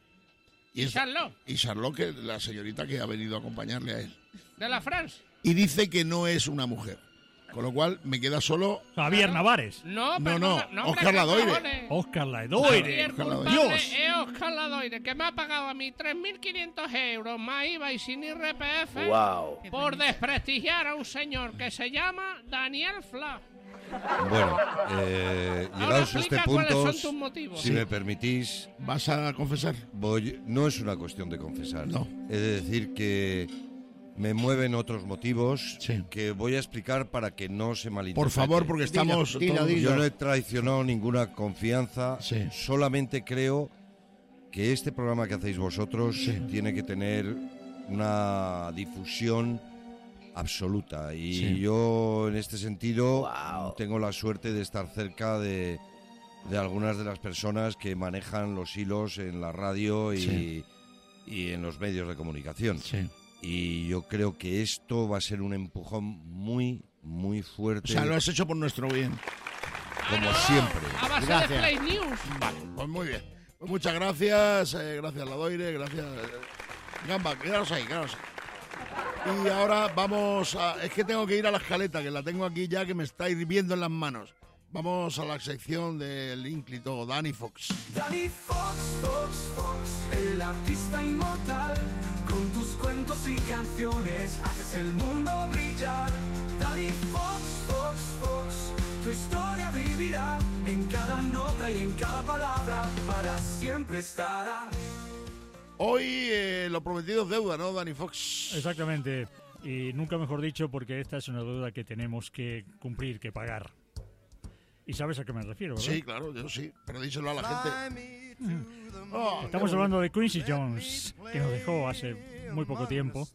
y, Y esta- Charlotte, y Charlotte, que la señorita que ha venido a acompañarle a él. de la France. Y dice que no es una mujer. Con lo cual me queda solo... Javier Navares. No, No, perdona, no, hombre, Óscar ¿qué Ladoire. cojones? Oscar Aquí Ladoire. el Óscar culpable Ladoire. es Óscar Ladoire, que me ha pagado a mí tres mil quinientos euros más I V A y sin I R P F Wow. por desprestigiar a un señor que se llama Daniel Fla. Bueno, eh, Ahora llegados a este explica cuáles punto, son tus motivos. si me permitís, ¿Vas a confesar? voy, no es una cuestión de confesar. No. Es de decir que me mueven otros motivos Sí. que voy a explicar para que no se malinterprete. Por favor, porque estamos... Dilo, dilo, todos- dilo. Yo no he traicionado ninguna confianza, Sí. solamente creo que este programa que hacéis vosotros Sí. tiene que tener una difusión absoluta y Sí. yo en este sentido Wow. tengo la suerte de estar cerca de, de algunas de las personas que manejan los hilos en la radio y, Sí. y en los medios de comunicación. Sí. Y yo creo que esto va a ser un empujón muy, muy O fuerte, sea, lo has hecho por nuestro bien. como Ah, no, siempre. A base Gracias. de Play News. Vale, pues muy bien. Pues muchas gracias, eh, gracias Ladoire, gracias... eh, Gamba, quedaros ahí, quedaros ahí. Y ahora vamos a... Es que tengo que ir a la escaleta, que la tengo aquí ya, que me está hirviendo en las manos. Vamos a la sección del ínclito Danny Fox. Danny Fox, Fox, Fox, el artista inmortal. Con tus cuentos y canciones haces el mundo brillar. Danny Fox, Fox, Fox, tu historia vivirá en cada nota y en cada palabra, para siempre estará. Hoy eh, lo prometido es deuda, ¿no, Danny Fox? Exactamente. Y nunca mejor dicho, porque esta es una deuda que tenemos que cumplir, que pagar. ¿Y sabes a qué me refiero, verdad? Sí, claro, yo sí, pero díselo a la gente. Oh, Estamos qué hablando de Quincy Jones, que nos dejó hace muy poco tiempo.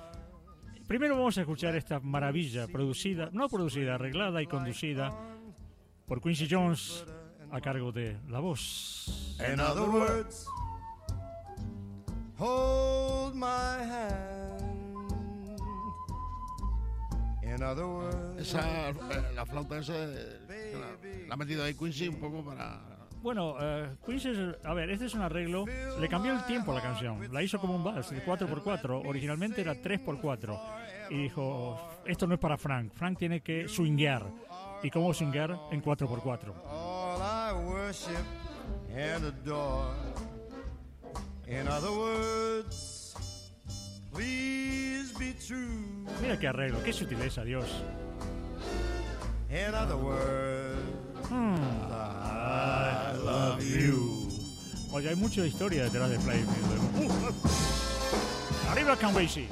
Primero vamos a escuchar esta maravilla producida, no producida, arreglada y conducida por Quincy Jones a cargo de la voz. In other words, hold my hand. In other words, Esa, eh, la flauta esa, eh, la, la ha metido ahí Quincy un poco para Bueno, uh, Quincy, a ver, este es un arreglo, le cambió el tiempo a la canción, la hizo como un vals de cuatro por cuatro, originalmente era tres por cuatro, y dijo, esto no es para Frank, Frank tiene que swinguear, y cómo swinguear en cuatro por cuatro. All I worship and adore. In other words, please be true. Mira qué arreglo, qué sutileza, Dios. In other words, Hmm. I love you. Oye, hay mucha historia detrás de Fly Me to the Moon. Uh, uh. ¡Arriba, Count Basie!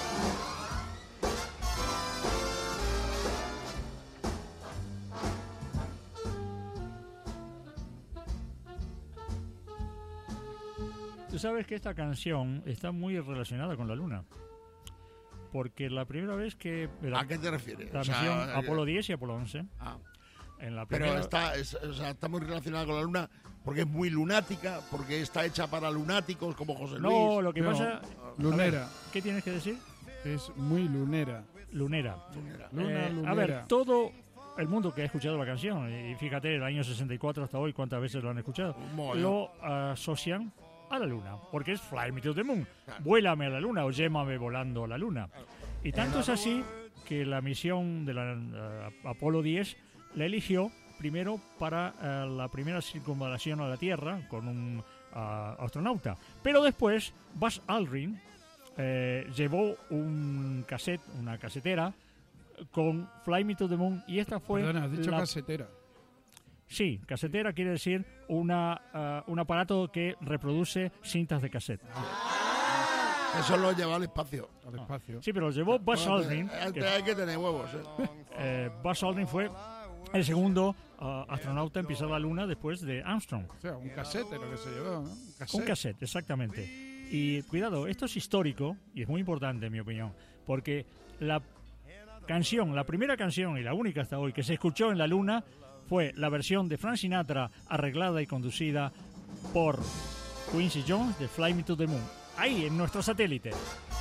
Tú sabes que esta canción está muy relacionada con la Luna. Porque la primera vez que... La, ¿A qué te refieres? La O sea, misión eh, Apolo diez y Apolo once. Ah. En la Pero primera... está, es- o sea, está muy relacionada con la Luna porque es muy lunática, porque está hecha para lunáticos como José Luis. No, lo que No, pasa... lunera. A ver, ¿qué tienes que decir? Es muy lunera. Lunera. Luna, Eh, lunera. A ver, todo el mundo que ha escuchado la canción, y fíjate, el año sesenta y cuatro hasta hoy, cuántas veces lo han escuchado, mogollón. lo asocian a la Luna, porque es Fly Me to the Moon. Vuélame a la Luna o llévame volando a la Luna. Y tanto es así que la misión de la eh, Apolo diez la eligió primero para eh, la primera circunvalación a la Tierra con un ah, astronauta. Pero después Buzz Aldrin eh, llevó un cassette, una casetera con Fly Me to the Moon, y esta fue Perdona, has dicho la- casetera. Sí, casetera quiere decir una, ah, un aparato que reproduce cintas de cassette. Eso lo lleva al espacio. Al espacio. Sí, pero lo llevó Buzz Bueno, Aldrin. eh, que- Hay que tener huevos. ¿eh? eh, Buzz Aldrin fue el segundo ah, astronauta en pisar la Luna después de Armstrong. O sea, un casete lo que se llevó, ¿no? Un cassette. Un cassette, exactamente. Y cuidado, esto es histórico y es muy importante en mi opinión, porque la canción, la primera canción y la única hasta hoy que se escuchó en la Luna fue la versión de Frank Sinatra arreglada y conducida por Quincy Jones de Fly Me to the Moon. Ahí, en nuestro satélite.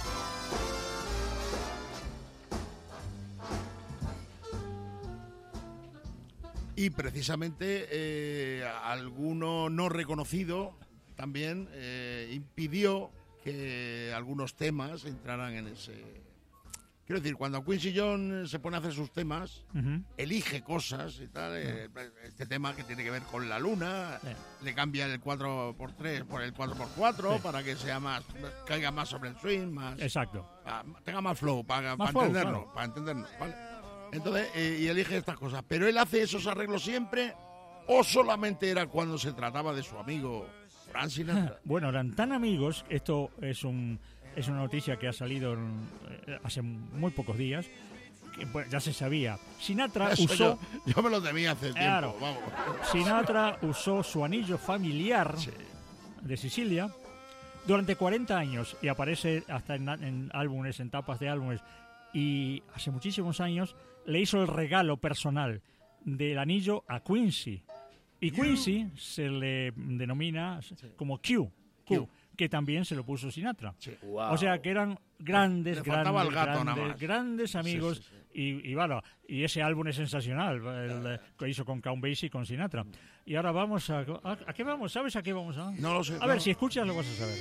Y precisamente eh, alguno no reconocido también eh, impidió que algunos temas entraran en ese... Quiero decir, cuando Quincy Jones se pone a hacer sus temas, Ujú. elige cosas y tal. eh, este tema que tiene que ver con la luna, le cambia el cuatro por tres por el cuatro por cuatro Sí. para que sea más, caiga más sobre el swing, más... Exacto. ah, tenga más flow, para, Más para flow, entenderlo, claro. para entendernos, ¿vale? Entonces, eh, y elige estas cosas. Pero él hace esos arreglos siempre, o solamente era cuando se trataba de su amigo Frank Sinatra. Bueno, eran tan amigos, esto es un es una noticia que ha salido en- eh, hace muy pocos días, que pues, ya se sabía. Sinatra Eso usó... yo, yo me lo temía hace tiempo, Claro. vamos. Sinatra usó su anillo familiar de Sicilia durante cuarenta años y aparece hasta en, en álbumes, en tapas de álbumes. Y hace muchísimos años le hizo el regalo personal del anillo a Quincy. Y Quincy se le denomina como Q, Q, que también se lo puso Sinatra. Wow. O sea que eran grandes, Le faltaba grandes, el gato nada grandes, más. grandes amigos. Sí, sí, sí. Y, y bueno, y ese álbum es sensacional, el eh, que hizo con Count Basie y con Sinatra. Y ahora vamos a, a... ¿A qué vamos? ¿Sabes a qué vamos a? No lo sé. A no. ver, si escuchas lo vas a saber.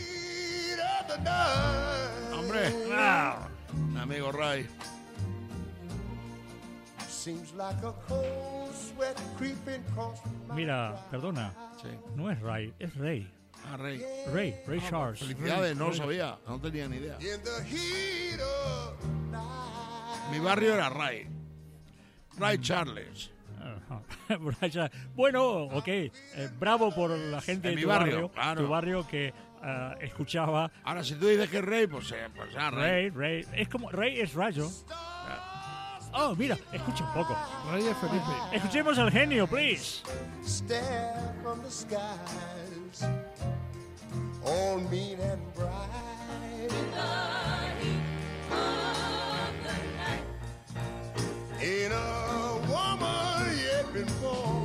Hombre, Ah. amigo Ray. Seems like a cold sweat creeping across my Mira, perdona, no es Ray, es Ray. Ah, Ray. Ray, Ray Charles. Felicidades, no lo Ray. sabía, no tenía ni idea. in the heat of Mi barrio era Ray. Ray Charles. Ajá. Ray Charles. Bueno, ok, eh, bravo por la gente En de mi tu barrio, barrio, claro. tu barrio que ah, escuchaba Ahora, si tú dices que es Ray, pues, eh, pues ah, Ray. Ray, Ray. Es como, Ray es rayo. Oh, mira, escucha un poco. Ray es Felipe. Escuchemos al genio, please. stare from the skies, all mean and bright. Ain't a woman yet been born.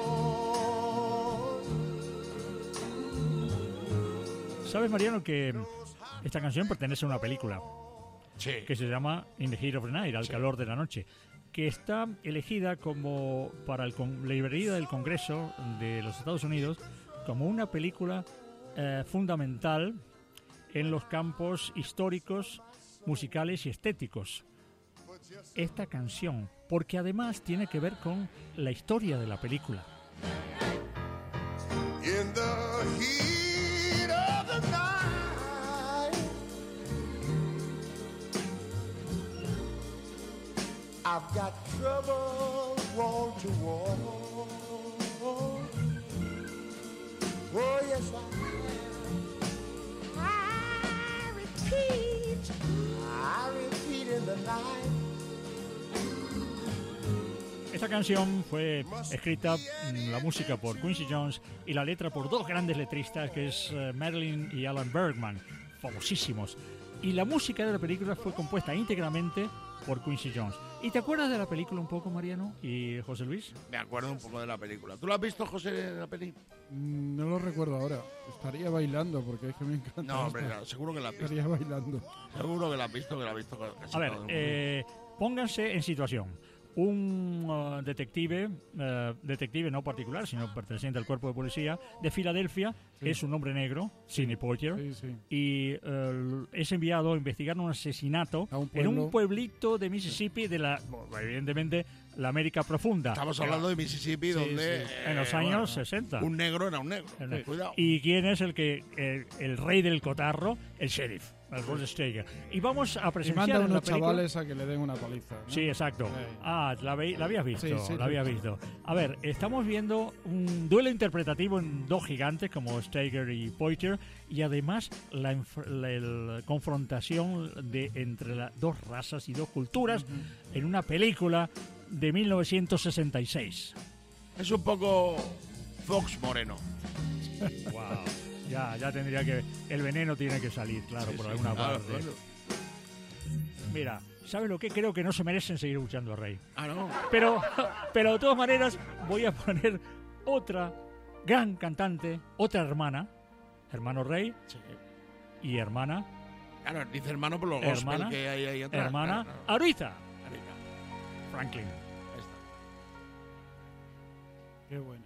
¿Sabes, Mariano, que esta canción pertenece a una película? Sí. Que se llama In the Heat of the Night, al calor de la noche. que está elegida como para el con- la librería del Congreso de los Estados Unidos como una película eh, fundamental en los campos históricos, musicales y estéticos. Esta canción, porque además tiene que ver con la historia de la película. In the heat of the night, I've got trouble wall to wall. Oh yes, I, I repeat, I repeat in the night. Esta canción fue escrita, mm, la música por Quincy Jones y la letra por dos grandes letristas, que es uh, Marilyn y Alan Bergman, famosísimos. Y la música de la película fue compuesta íntegramente por Quincy Jones. ¿Y te acuerdas de la película un poco, Mariano y José Luis? Me acuerdo un poco de la película. ¿Tú la has visto, José, la peli? Mm, No lo recuerdo ahora. Estaría bailando porque es que me encanta. No, hombre, esta. no, seguro que la has visto. Estaría bailando. Seguro que la has visto, que la has visto casi A ver, todo el mundo. eh, pónganse en situación. Un uh, detective, uh, detective no particular, sino perteneciente al cuerpo de policía de Filadelfia, Sí. es un hombre negro, Sidney Poitier, Sí, sí. y uh, es enviado a investigar un asesinato A un en pueblo. un pueblito de Mississippi, de la, bueno, evidentemente, la América profunda. Estamos hablando de Mississippi, Sí, donde... sí. eh, En los años sesenta. Un negro era un negro. Sí. Cuidado. ¿Y quién es el que el, el rey del cotarro? El sheriff, el Rod Steiger. Y vamos a Y presenciar manda a en la unos película- chavales a que le den una paliza. ¿no? Sí, exacto. Sí. Ah, la, ve- la habías visto, Sí, sí, la habías sí. visto. A ver, estamos viendo un duelo interpretativo en dos gigantes como Steiger y Poitier, y además la, enf- la- el- confrontación de entre las dos razas y dos culturas en una película de mil novecientos sesenta y seis. Es un poco Fox Moreno. Wow. Ya, ya tendría que... El veneno tiene que salir, claro, Sí, por sí, alguna claro, parte. claro. Mira, ¿sabes lo que? Creo que no se merecen seguir escuchando a Rey. Ah, no. Pero, pero de todas maneras, voy a poner otra gran cantante, otra hermana, hermano Rey y hermana, Claro, dice hermano por los gospel hermana, que hay ahí atrás. hermana, Claro, claro. Aretha Aretha. Franklin. Ahí está. Qué bueno.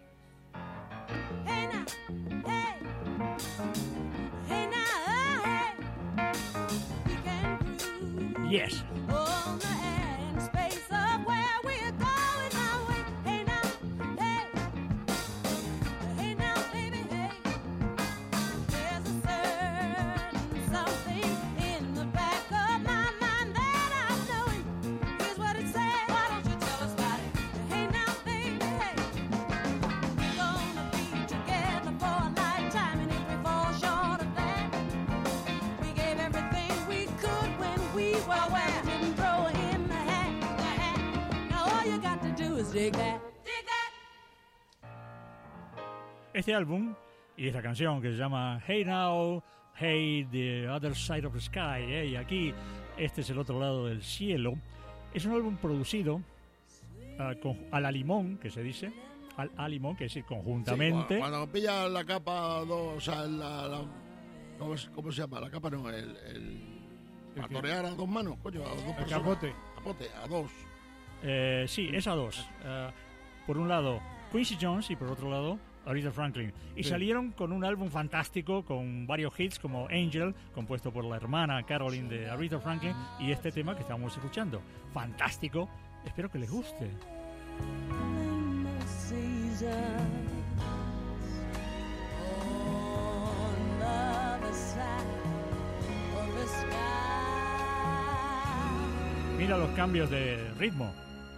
Yes. Este álbum y esta canción que se llama Hey Now, Hey the Other Side of the Sky, ¿eh? Y aquí este es el otro lado del cielo, es un álbum producido uh, con, a la limón, que se dice, al a limón, que es decir, conjuntamente. Sí, cuando pilla la capa dos, o sea, la, la- ¿cómo, es- cómo se llama? La capa no, el... el para qué? torear a dos manos, coño, a dos El personas. capote. Capote, a dos. Eh, sí, es a dos. Eh, por un lado, Quincy Jones y por otro lado, Aretha Franklin. Y Sí. salieron con un álbum fantástico con varios hits como Angel, compuesto por la hermana Caroline de Aretha Franklin, y este tema que estamos escuchando. Fantástico. Espero que les guste. Mira los cambios de ritmo.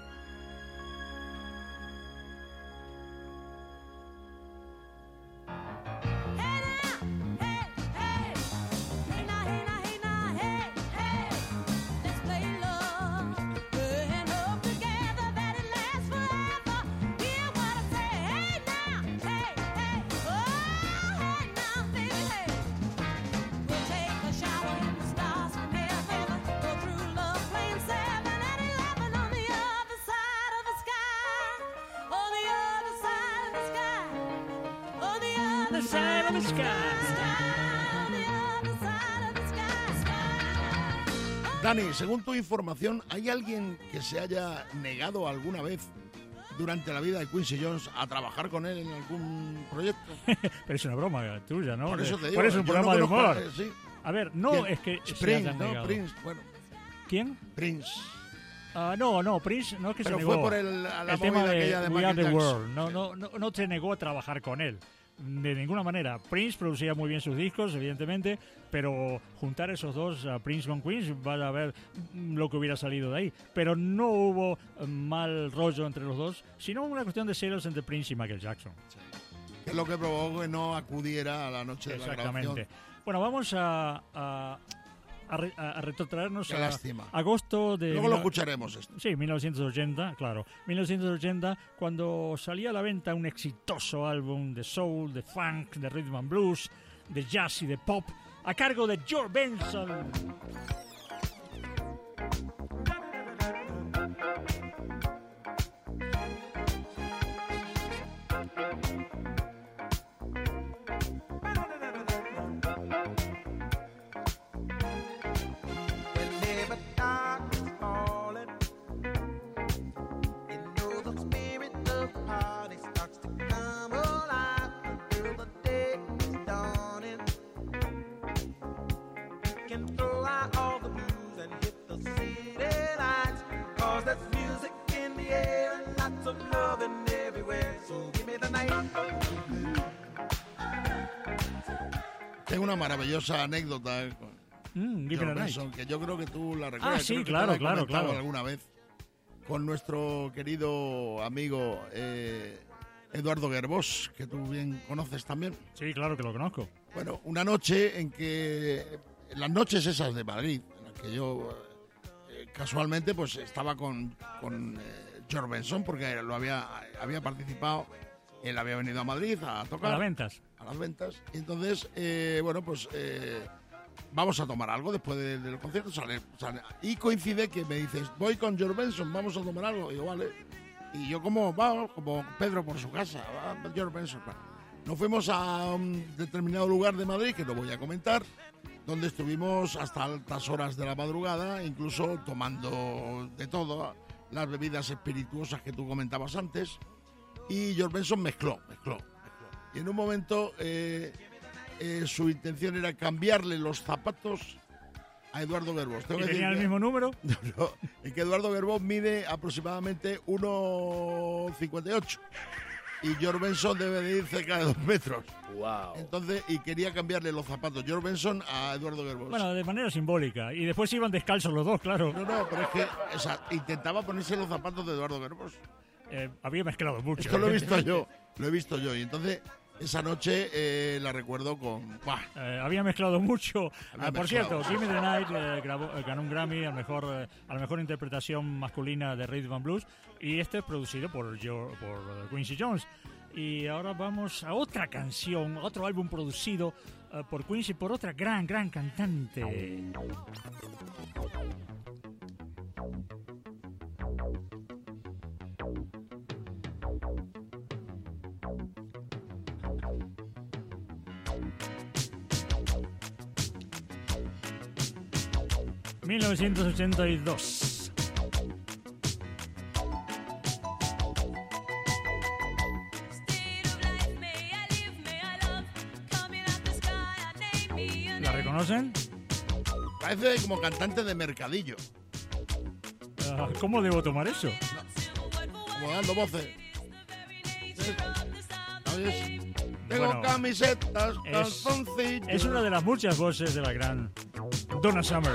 The side of the sky. Dani, según tu información, ¿hay alguien que se haya negado alguna vez durante la vida de Quincy Jones a trabajar con él en algún proyecto? Pero es una broma tuya, ¿no? Por eso te digo. Por eso es un programa no de humor. Eh, sí. A ver, no ¿Quién? es que se Prince, hayan ¿no? negado. Prince, bueno. ¿Quién? Prince. Ah, no, no, Prince no es que Pero se fue negó. por el- la el tema movida de aquella de We Are Michael the Jackson. World. No, no, no, no se negó a trabajar con él. De ninguna manera. Prince producía muy bien sus discos, evidentemente, pero juntar esos dos, a Prince con Queens, va a ver lo que hubiera salido de ahí. Pero no hubo eh, mal rollo entre los dos, sino una cuestión de celos entre Prince y Michael Jackson. Que es lo que provocó que no acudiera a la noche de la grabación. Exactamente. Bueno, vamos a, a, a, re- a retrotraernos Qué a lástima. agosto de... Luego lo escucharemos esto. Sí, mil novecientos ochenta, claro. mil novecientos ochenta, cuando salía a la venta un exitoso álbum de soul, de funk, de rhythm and blues, de jazz y de pop, a cargo de George Benson. Whenever dark is falling, you know the spirit of the party starts to come alive until the day is dawning. You can throw out all the blues and hit the city lights, 'cause there's music in the air and lots of loving everywhere. So give me the night. Tengo una maravillosa anécdota con Mm, give George me the night. Benson, que yo creo que tú la recuerdas. Ah, sí, creo que claro, te la he claro, comentado claro. alguna vez con nuestro querido amigo eh, Eduardo Gerbós, que tú bien conoces también. Sí, claro que lo conozco. Bueno, una noche en que, en las noches esas de Madrid, en las que yo eh, casualmente pues estaba con, con eh, George Benson, porque lo había, había participado, él había venido a Madrid a tocar. A las ventas. A las ventas. Y entonces, eh, bueno, pues eh, vamos a tomar algo después de- del concierto. Sale, sale- y coincide que me dices, voy con George Benson, vamos a tomar algo. Y yo, vale. Y yo como, vamos, como Pedro por su casa, va, George Benson. Va. Nos fuimos a un determinado lugar de Madrid, que no voy a comentar, donde estuvimos hasta altas horas de la madrugada, incluso tomando de todo, las bebidas espirituosas que tú comentabas antes. Y George Benson mezcló, mezcló, mezcló. Y en un momento eh, eh, su intención era cambiarle los zapatos a Eduardo Gerbós. Tengo ¿Y que decir tenía el que- mismo número? No, no, es que Eduardo Gerbós mide aproximadamente uno cincuenta y ocho y George Benson debe de ir cerca de dos metros. Wow. Entonces, y quería cambiarle los zapatos George Benson a Eduardo Gerbós. Bueno, de manera simbólica. Y después iban descalzos los dos, claro. No, no, pero es que o sea, intentaba ponerse los zapatos de Eduardo Gerbós. Eh, había mezclado mucho. Esto lo he visto yo, lo he visto yo. Y entonces, esa noche eh, la recuerdo con... ¡buah! Eh, había mezclado mucho. Había Ah, por mezclado. cierto, Give Me the Night eh, grabó- eh, ganó un Grammy al mejor, eh, a la mejor interpretación masculina de Rhythm and Blues. Y este es producido por, Jo- por eh, Quincy Jones. Y ahora vamos a otra canción, otro álbum producido eh, por Quincy, por otra gran, gran cantante. mil novecientos ochenta y dos. ¿La reconocen? Parece como cantante de mercadillo, Ah, ¿Cómo debo tomar eso? como dando voces. ¿Sabes? Tengo Bueno, camisetas, Es, calzoncillos. es una de las muchas voces de la gran Donna Summer.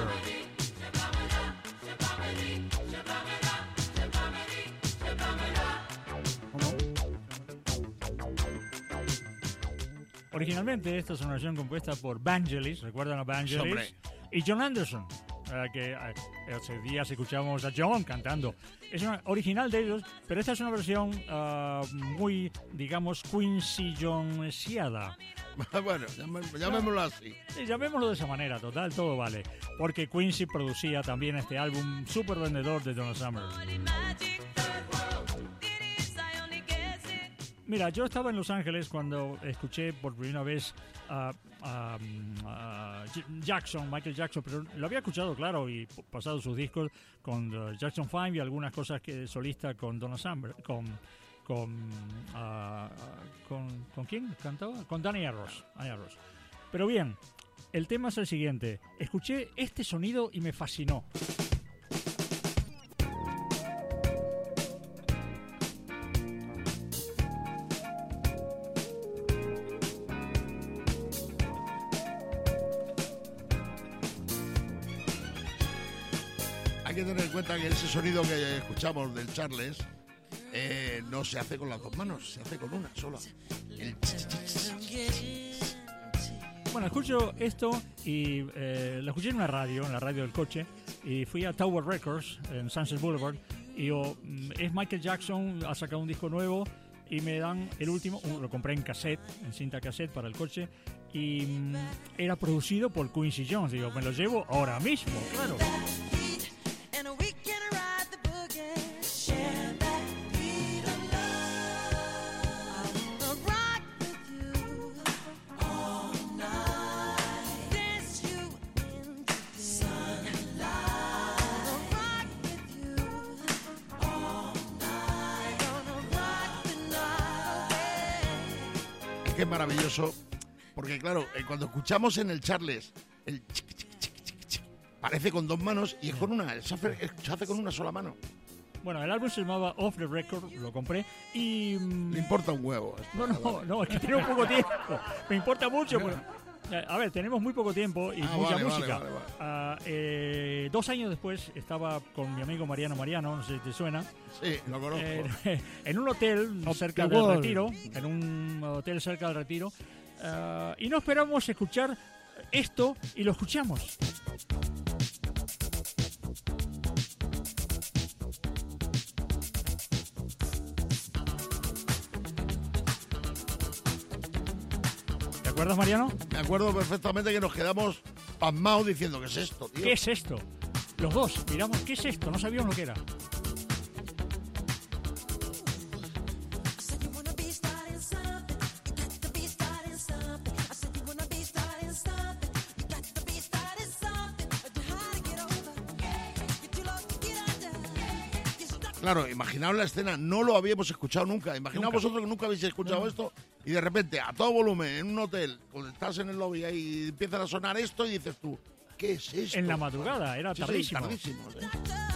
Originalmente esta es una versión compuesta por Vangelis, ¿recuerdan a Vangelis? Hombre. Y John Anderson, eh, que eh, hace días escuchamos a John cantando. Es una original de ellos, pero esta es una versión ah, muy, digamos, Quincy Jonesiada. Bueno, llamé- llamémoslo así. Sí, llamémoslo de esa manera, total, todo vale. Porque Quincy producía también este álbum súper vendedor de Donna Summer. Mira, yo estaba en Los Ángeles cuando escuché por primera vez a, a, a Jackson, Michael Jackson, pero lo había escuchado, claro, y pasado sus discos con uh, Jackson five y algunas cosas que solista con Donna Summer, con con, uh, con ¿con quién cantaba? Con Danny Arrows, Danny Arrows. Pero bien, el tema es el siguiente. Escuché este sonido y me fascinó. Hay que tener en cuenta que ese sonido que escuchamos del Charles eh, no se hace con las dos manos, se hace con una sola. El Bueno, escucho esto y eh, lo escuché en una radio, en la radio del coche, y fui a Tower Records en Sunset Boulevard y digo, es Michael Jackson, ha sacado un disco nuevo y me dan el último, uh, lo compré en cassette, en cinta cassette para el coche y um, era producido por Quincy Jones. Digo, me lo llevo ahora mismo, claro. Qué maravilloso, porque claro, eh, cuando escuchamos en el Charles el chic, chic, chic, chic, chic, parece con dos manos y es con una, se hace, se hace con una sola mano. Bueno, el álbum se llamaba Off the Record, lo compré y... Me importa un huevo. No, no, no, es que tenemos poco tiempo, me importa mucho. Bueno, a ver, tenemos muy poco tiempo y ah, mucha vale, música. Vale, vale, vale. Uh, eh, dos años después estaba con mi amigo Mariano Mariano, no sé si te suena. Sí, lo conozco. Eh, en un hotel cerca del Retiro, en un hotel cerca del Retiro, uh, y no esperamos escuchar esto y lo escuchamos. ¿Te acuerdas, Mariano? Me acuerdo perfectamente que nos quedamos pasmados diciendo, ¿qué es esto, tío? ¿Qué es esto? Los dos miramos, ¿qué es esto? No sabíamos lo que era. Claro, imaginaos la escena, no lo habíamos escuchado nunca. Imaginaos Nunca. vosotros que nunca habéis escuchado No. esto y de repente, a todo volumen, en un hotel, cuando estás en el lobby ahí y empiezan a sonar esto y dices tú, ¿qué es esto? En la madrugada, era Sí, sí, tardísimo. tardísimo, sí.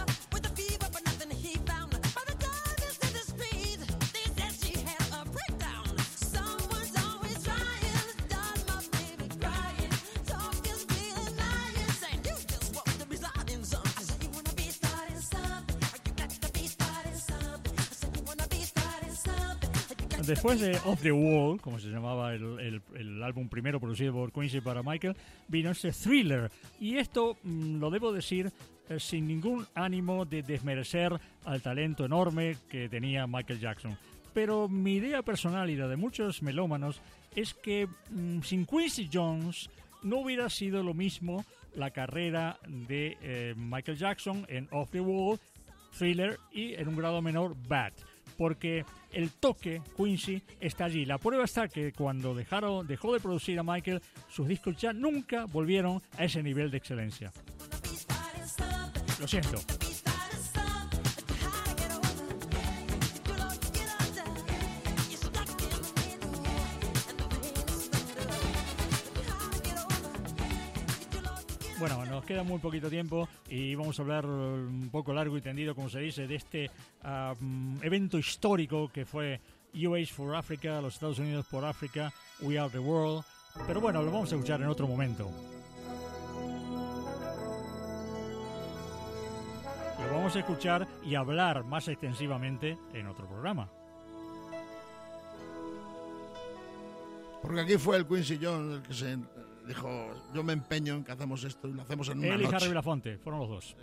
Después de Off the Wall, como se llamaba el, el, el álbum primero producido por Quincy para Michael, vino este Thriller. Y esto mmm, lo debo decir eh, sin ningún ánimo de desmerecer al talento enorme que tenía Michael Jackson. Pero mi idea personal y la de muchos melómanos es que mmm, sin Quincy Jones no hubiera sido lo mismo la carrera de eh, Michael Jackson en Off the Wall, Thriller y en un grado menor Bad. Porque el toque Quincy está allí. La prueba está que cuando dejaron, dejó de producir a Michael, sus discos ya nunca volvieron a ese nivel de excelencia. Lo siento. Bueno, nos queda muy poquito tiempo y vamos a hablar un poco largo y tendido, como se dice, de este um, evento histórico que fue U S for Africa, los Estados Unidos por África, We Are the World. Pero bueno, lo vamos a escuchar en otro momento. Lo vamos a escuchar y hablar más extensivamente en otro programa. Porque aquí fue el Quincy Jones el que se dijo, yo me empeño en que hacemos esto y lo hacemos en una Él y noche. Harry Belafonte, fueron los dos.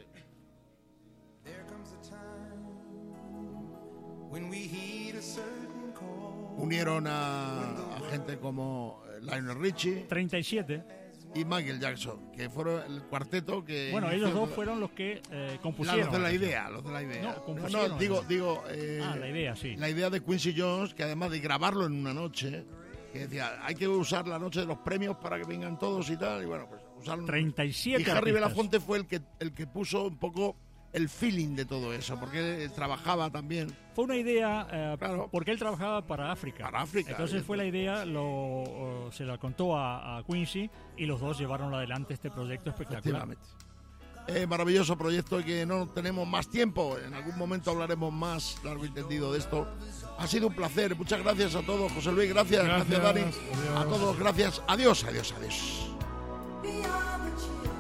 Unieron a, a gente como Lionel Richie. treinta y siete. y Michael Jackson, que fueron el cuarteto que... Bueno, ellos inició- dos fueron los que eh, La- compusieron. los de la idea, los de la idea. No, No, compusieron. no, digo, digo... eh, Ah, la idea, sí. La idea de Quincy Jones, que además de grabarlo en una noche, que decía, hay que usar la noche de los premios para que vengan todos y tal, y bueno, pues usaron... treinta y siete Y Harry artistas. Belafonte fue el que, el que puso un poco el feeling de todo eso, porque él trabajaba también... Fue una idea, eh, porque él trabajaba para África. Para África. Entonces fue la idea, lo, o, se la contó a, a Quincy y los dos llevaron adelante este proyecto espectacular. Efectivamente. Eh, maravilloso proyecto y que no tenemos más tiempo. En algún momento hablaremos más largo y tendido de esto. Ha sido un placer. Muchas gracias a todos. José Luis, gracias. Gracias, Gracias. Dani. Adiós. A todos, gracias. Adiós, adiós, adiós. Beyond the chill.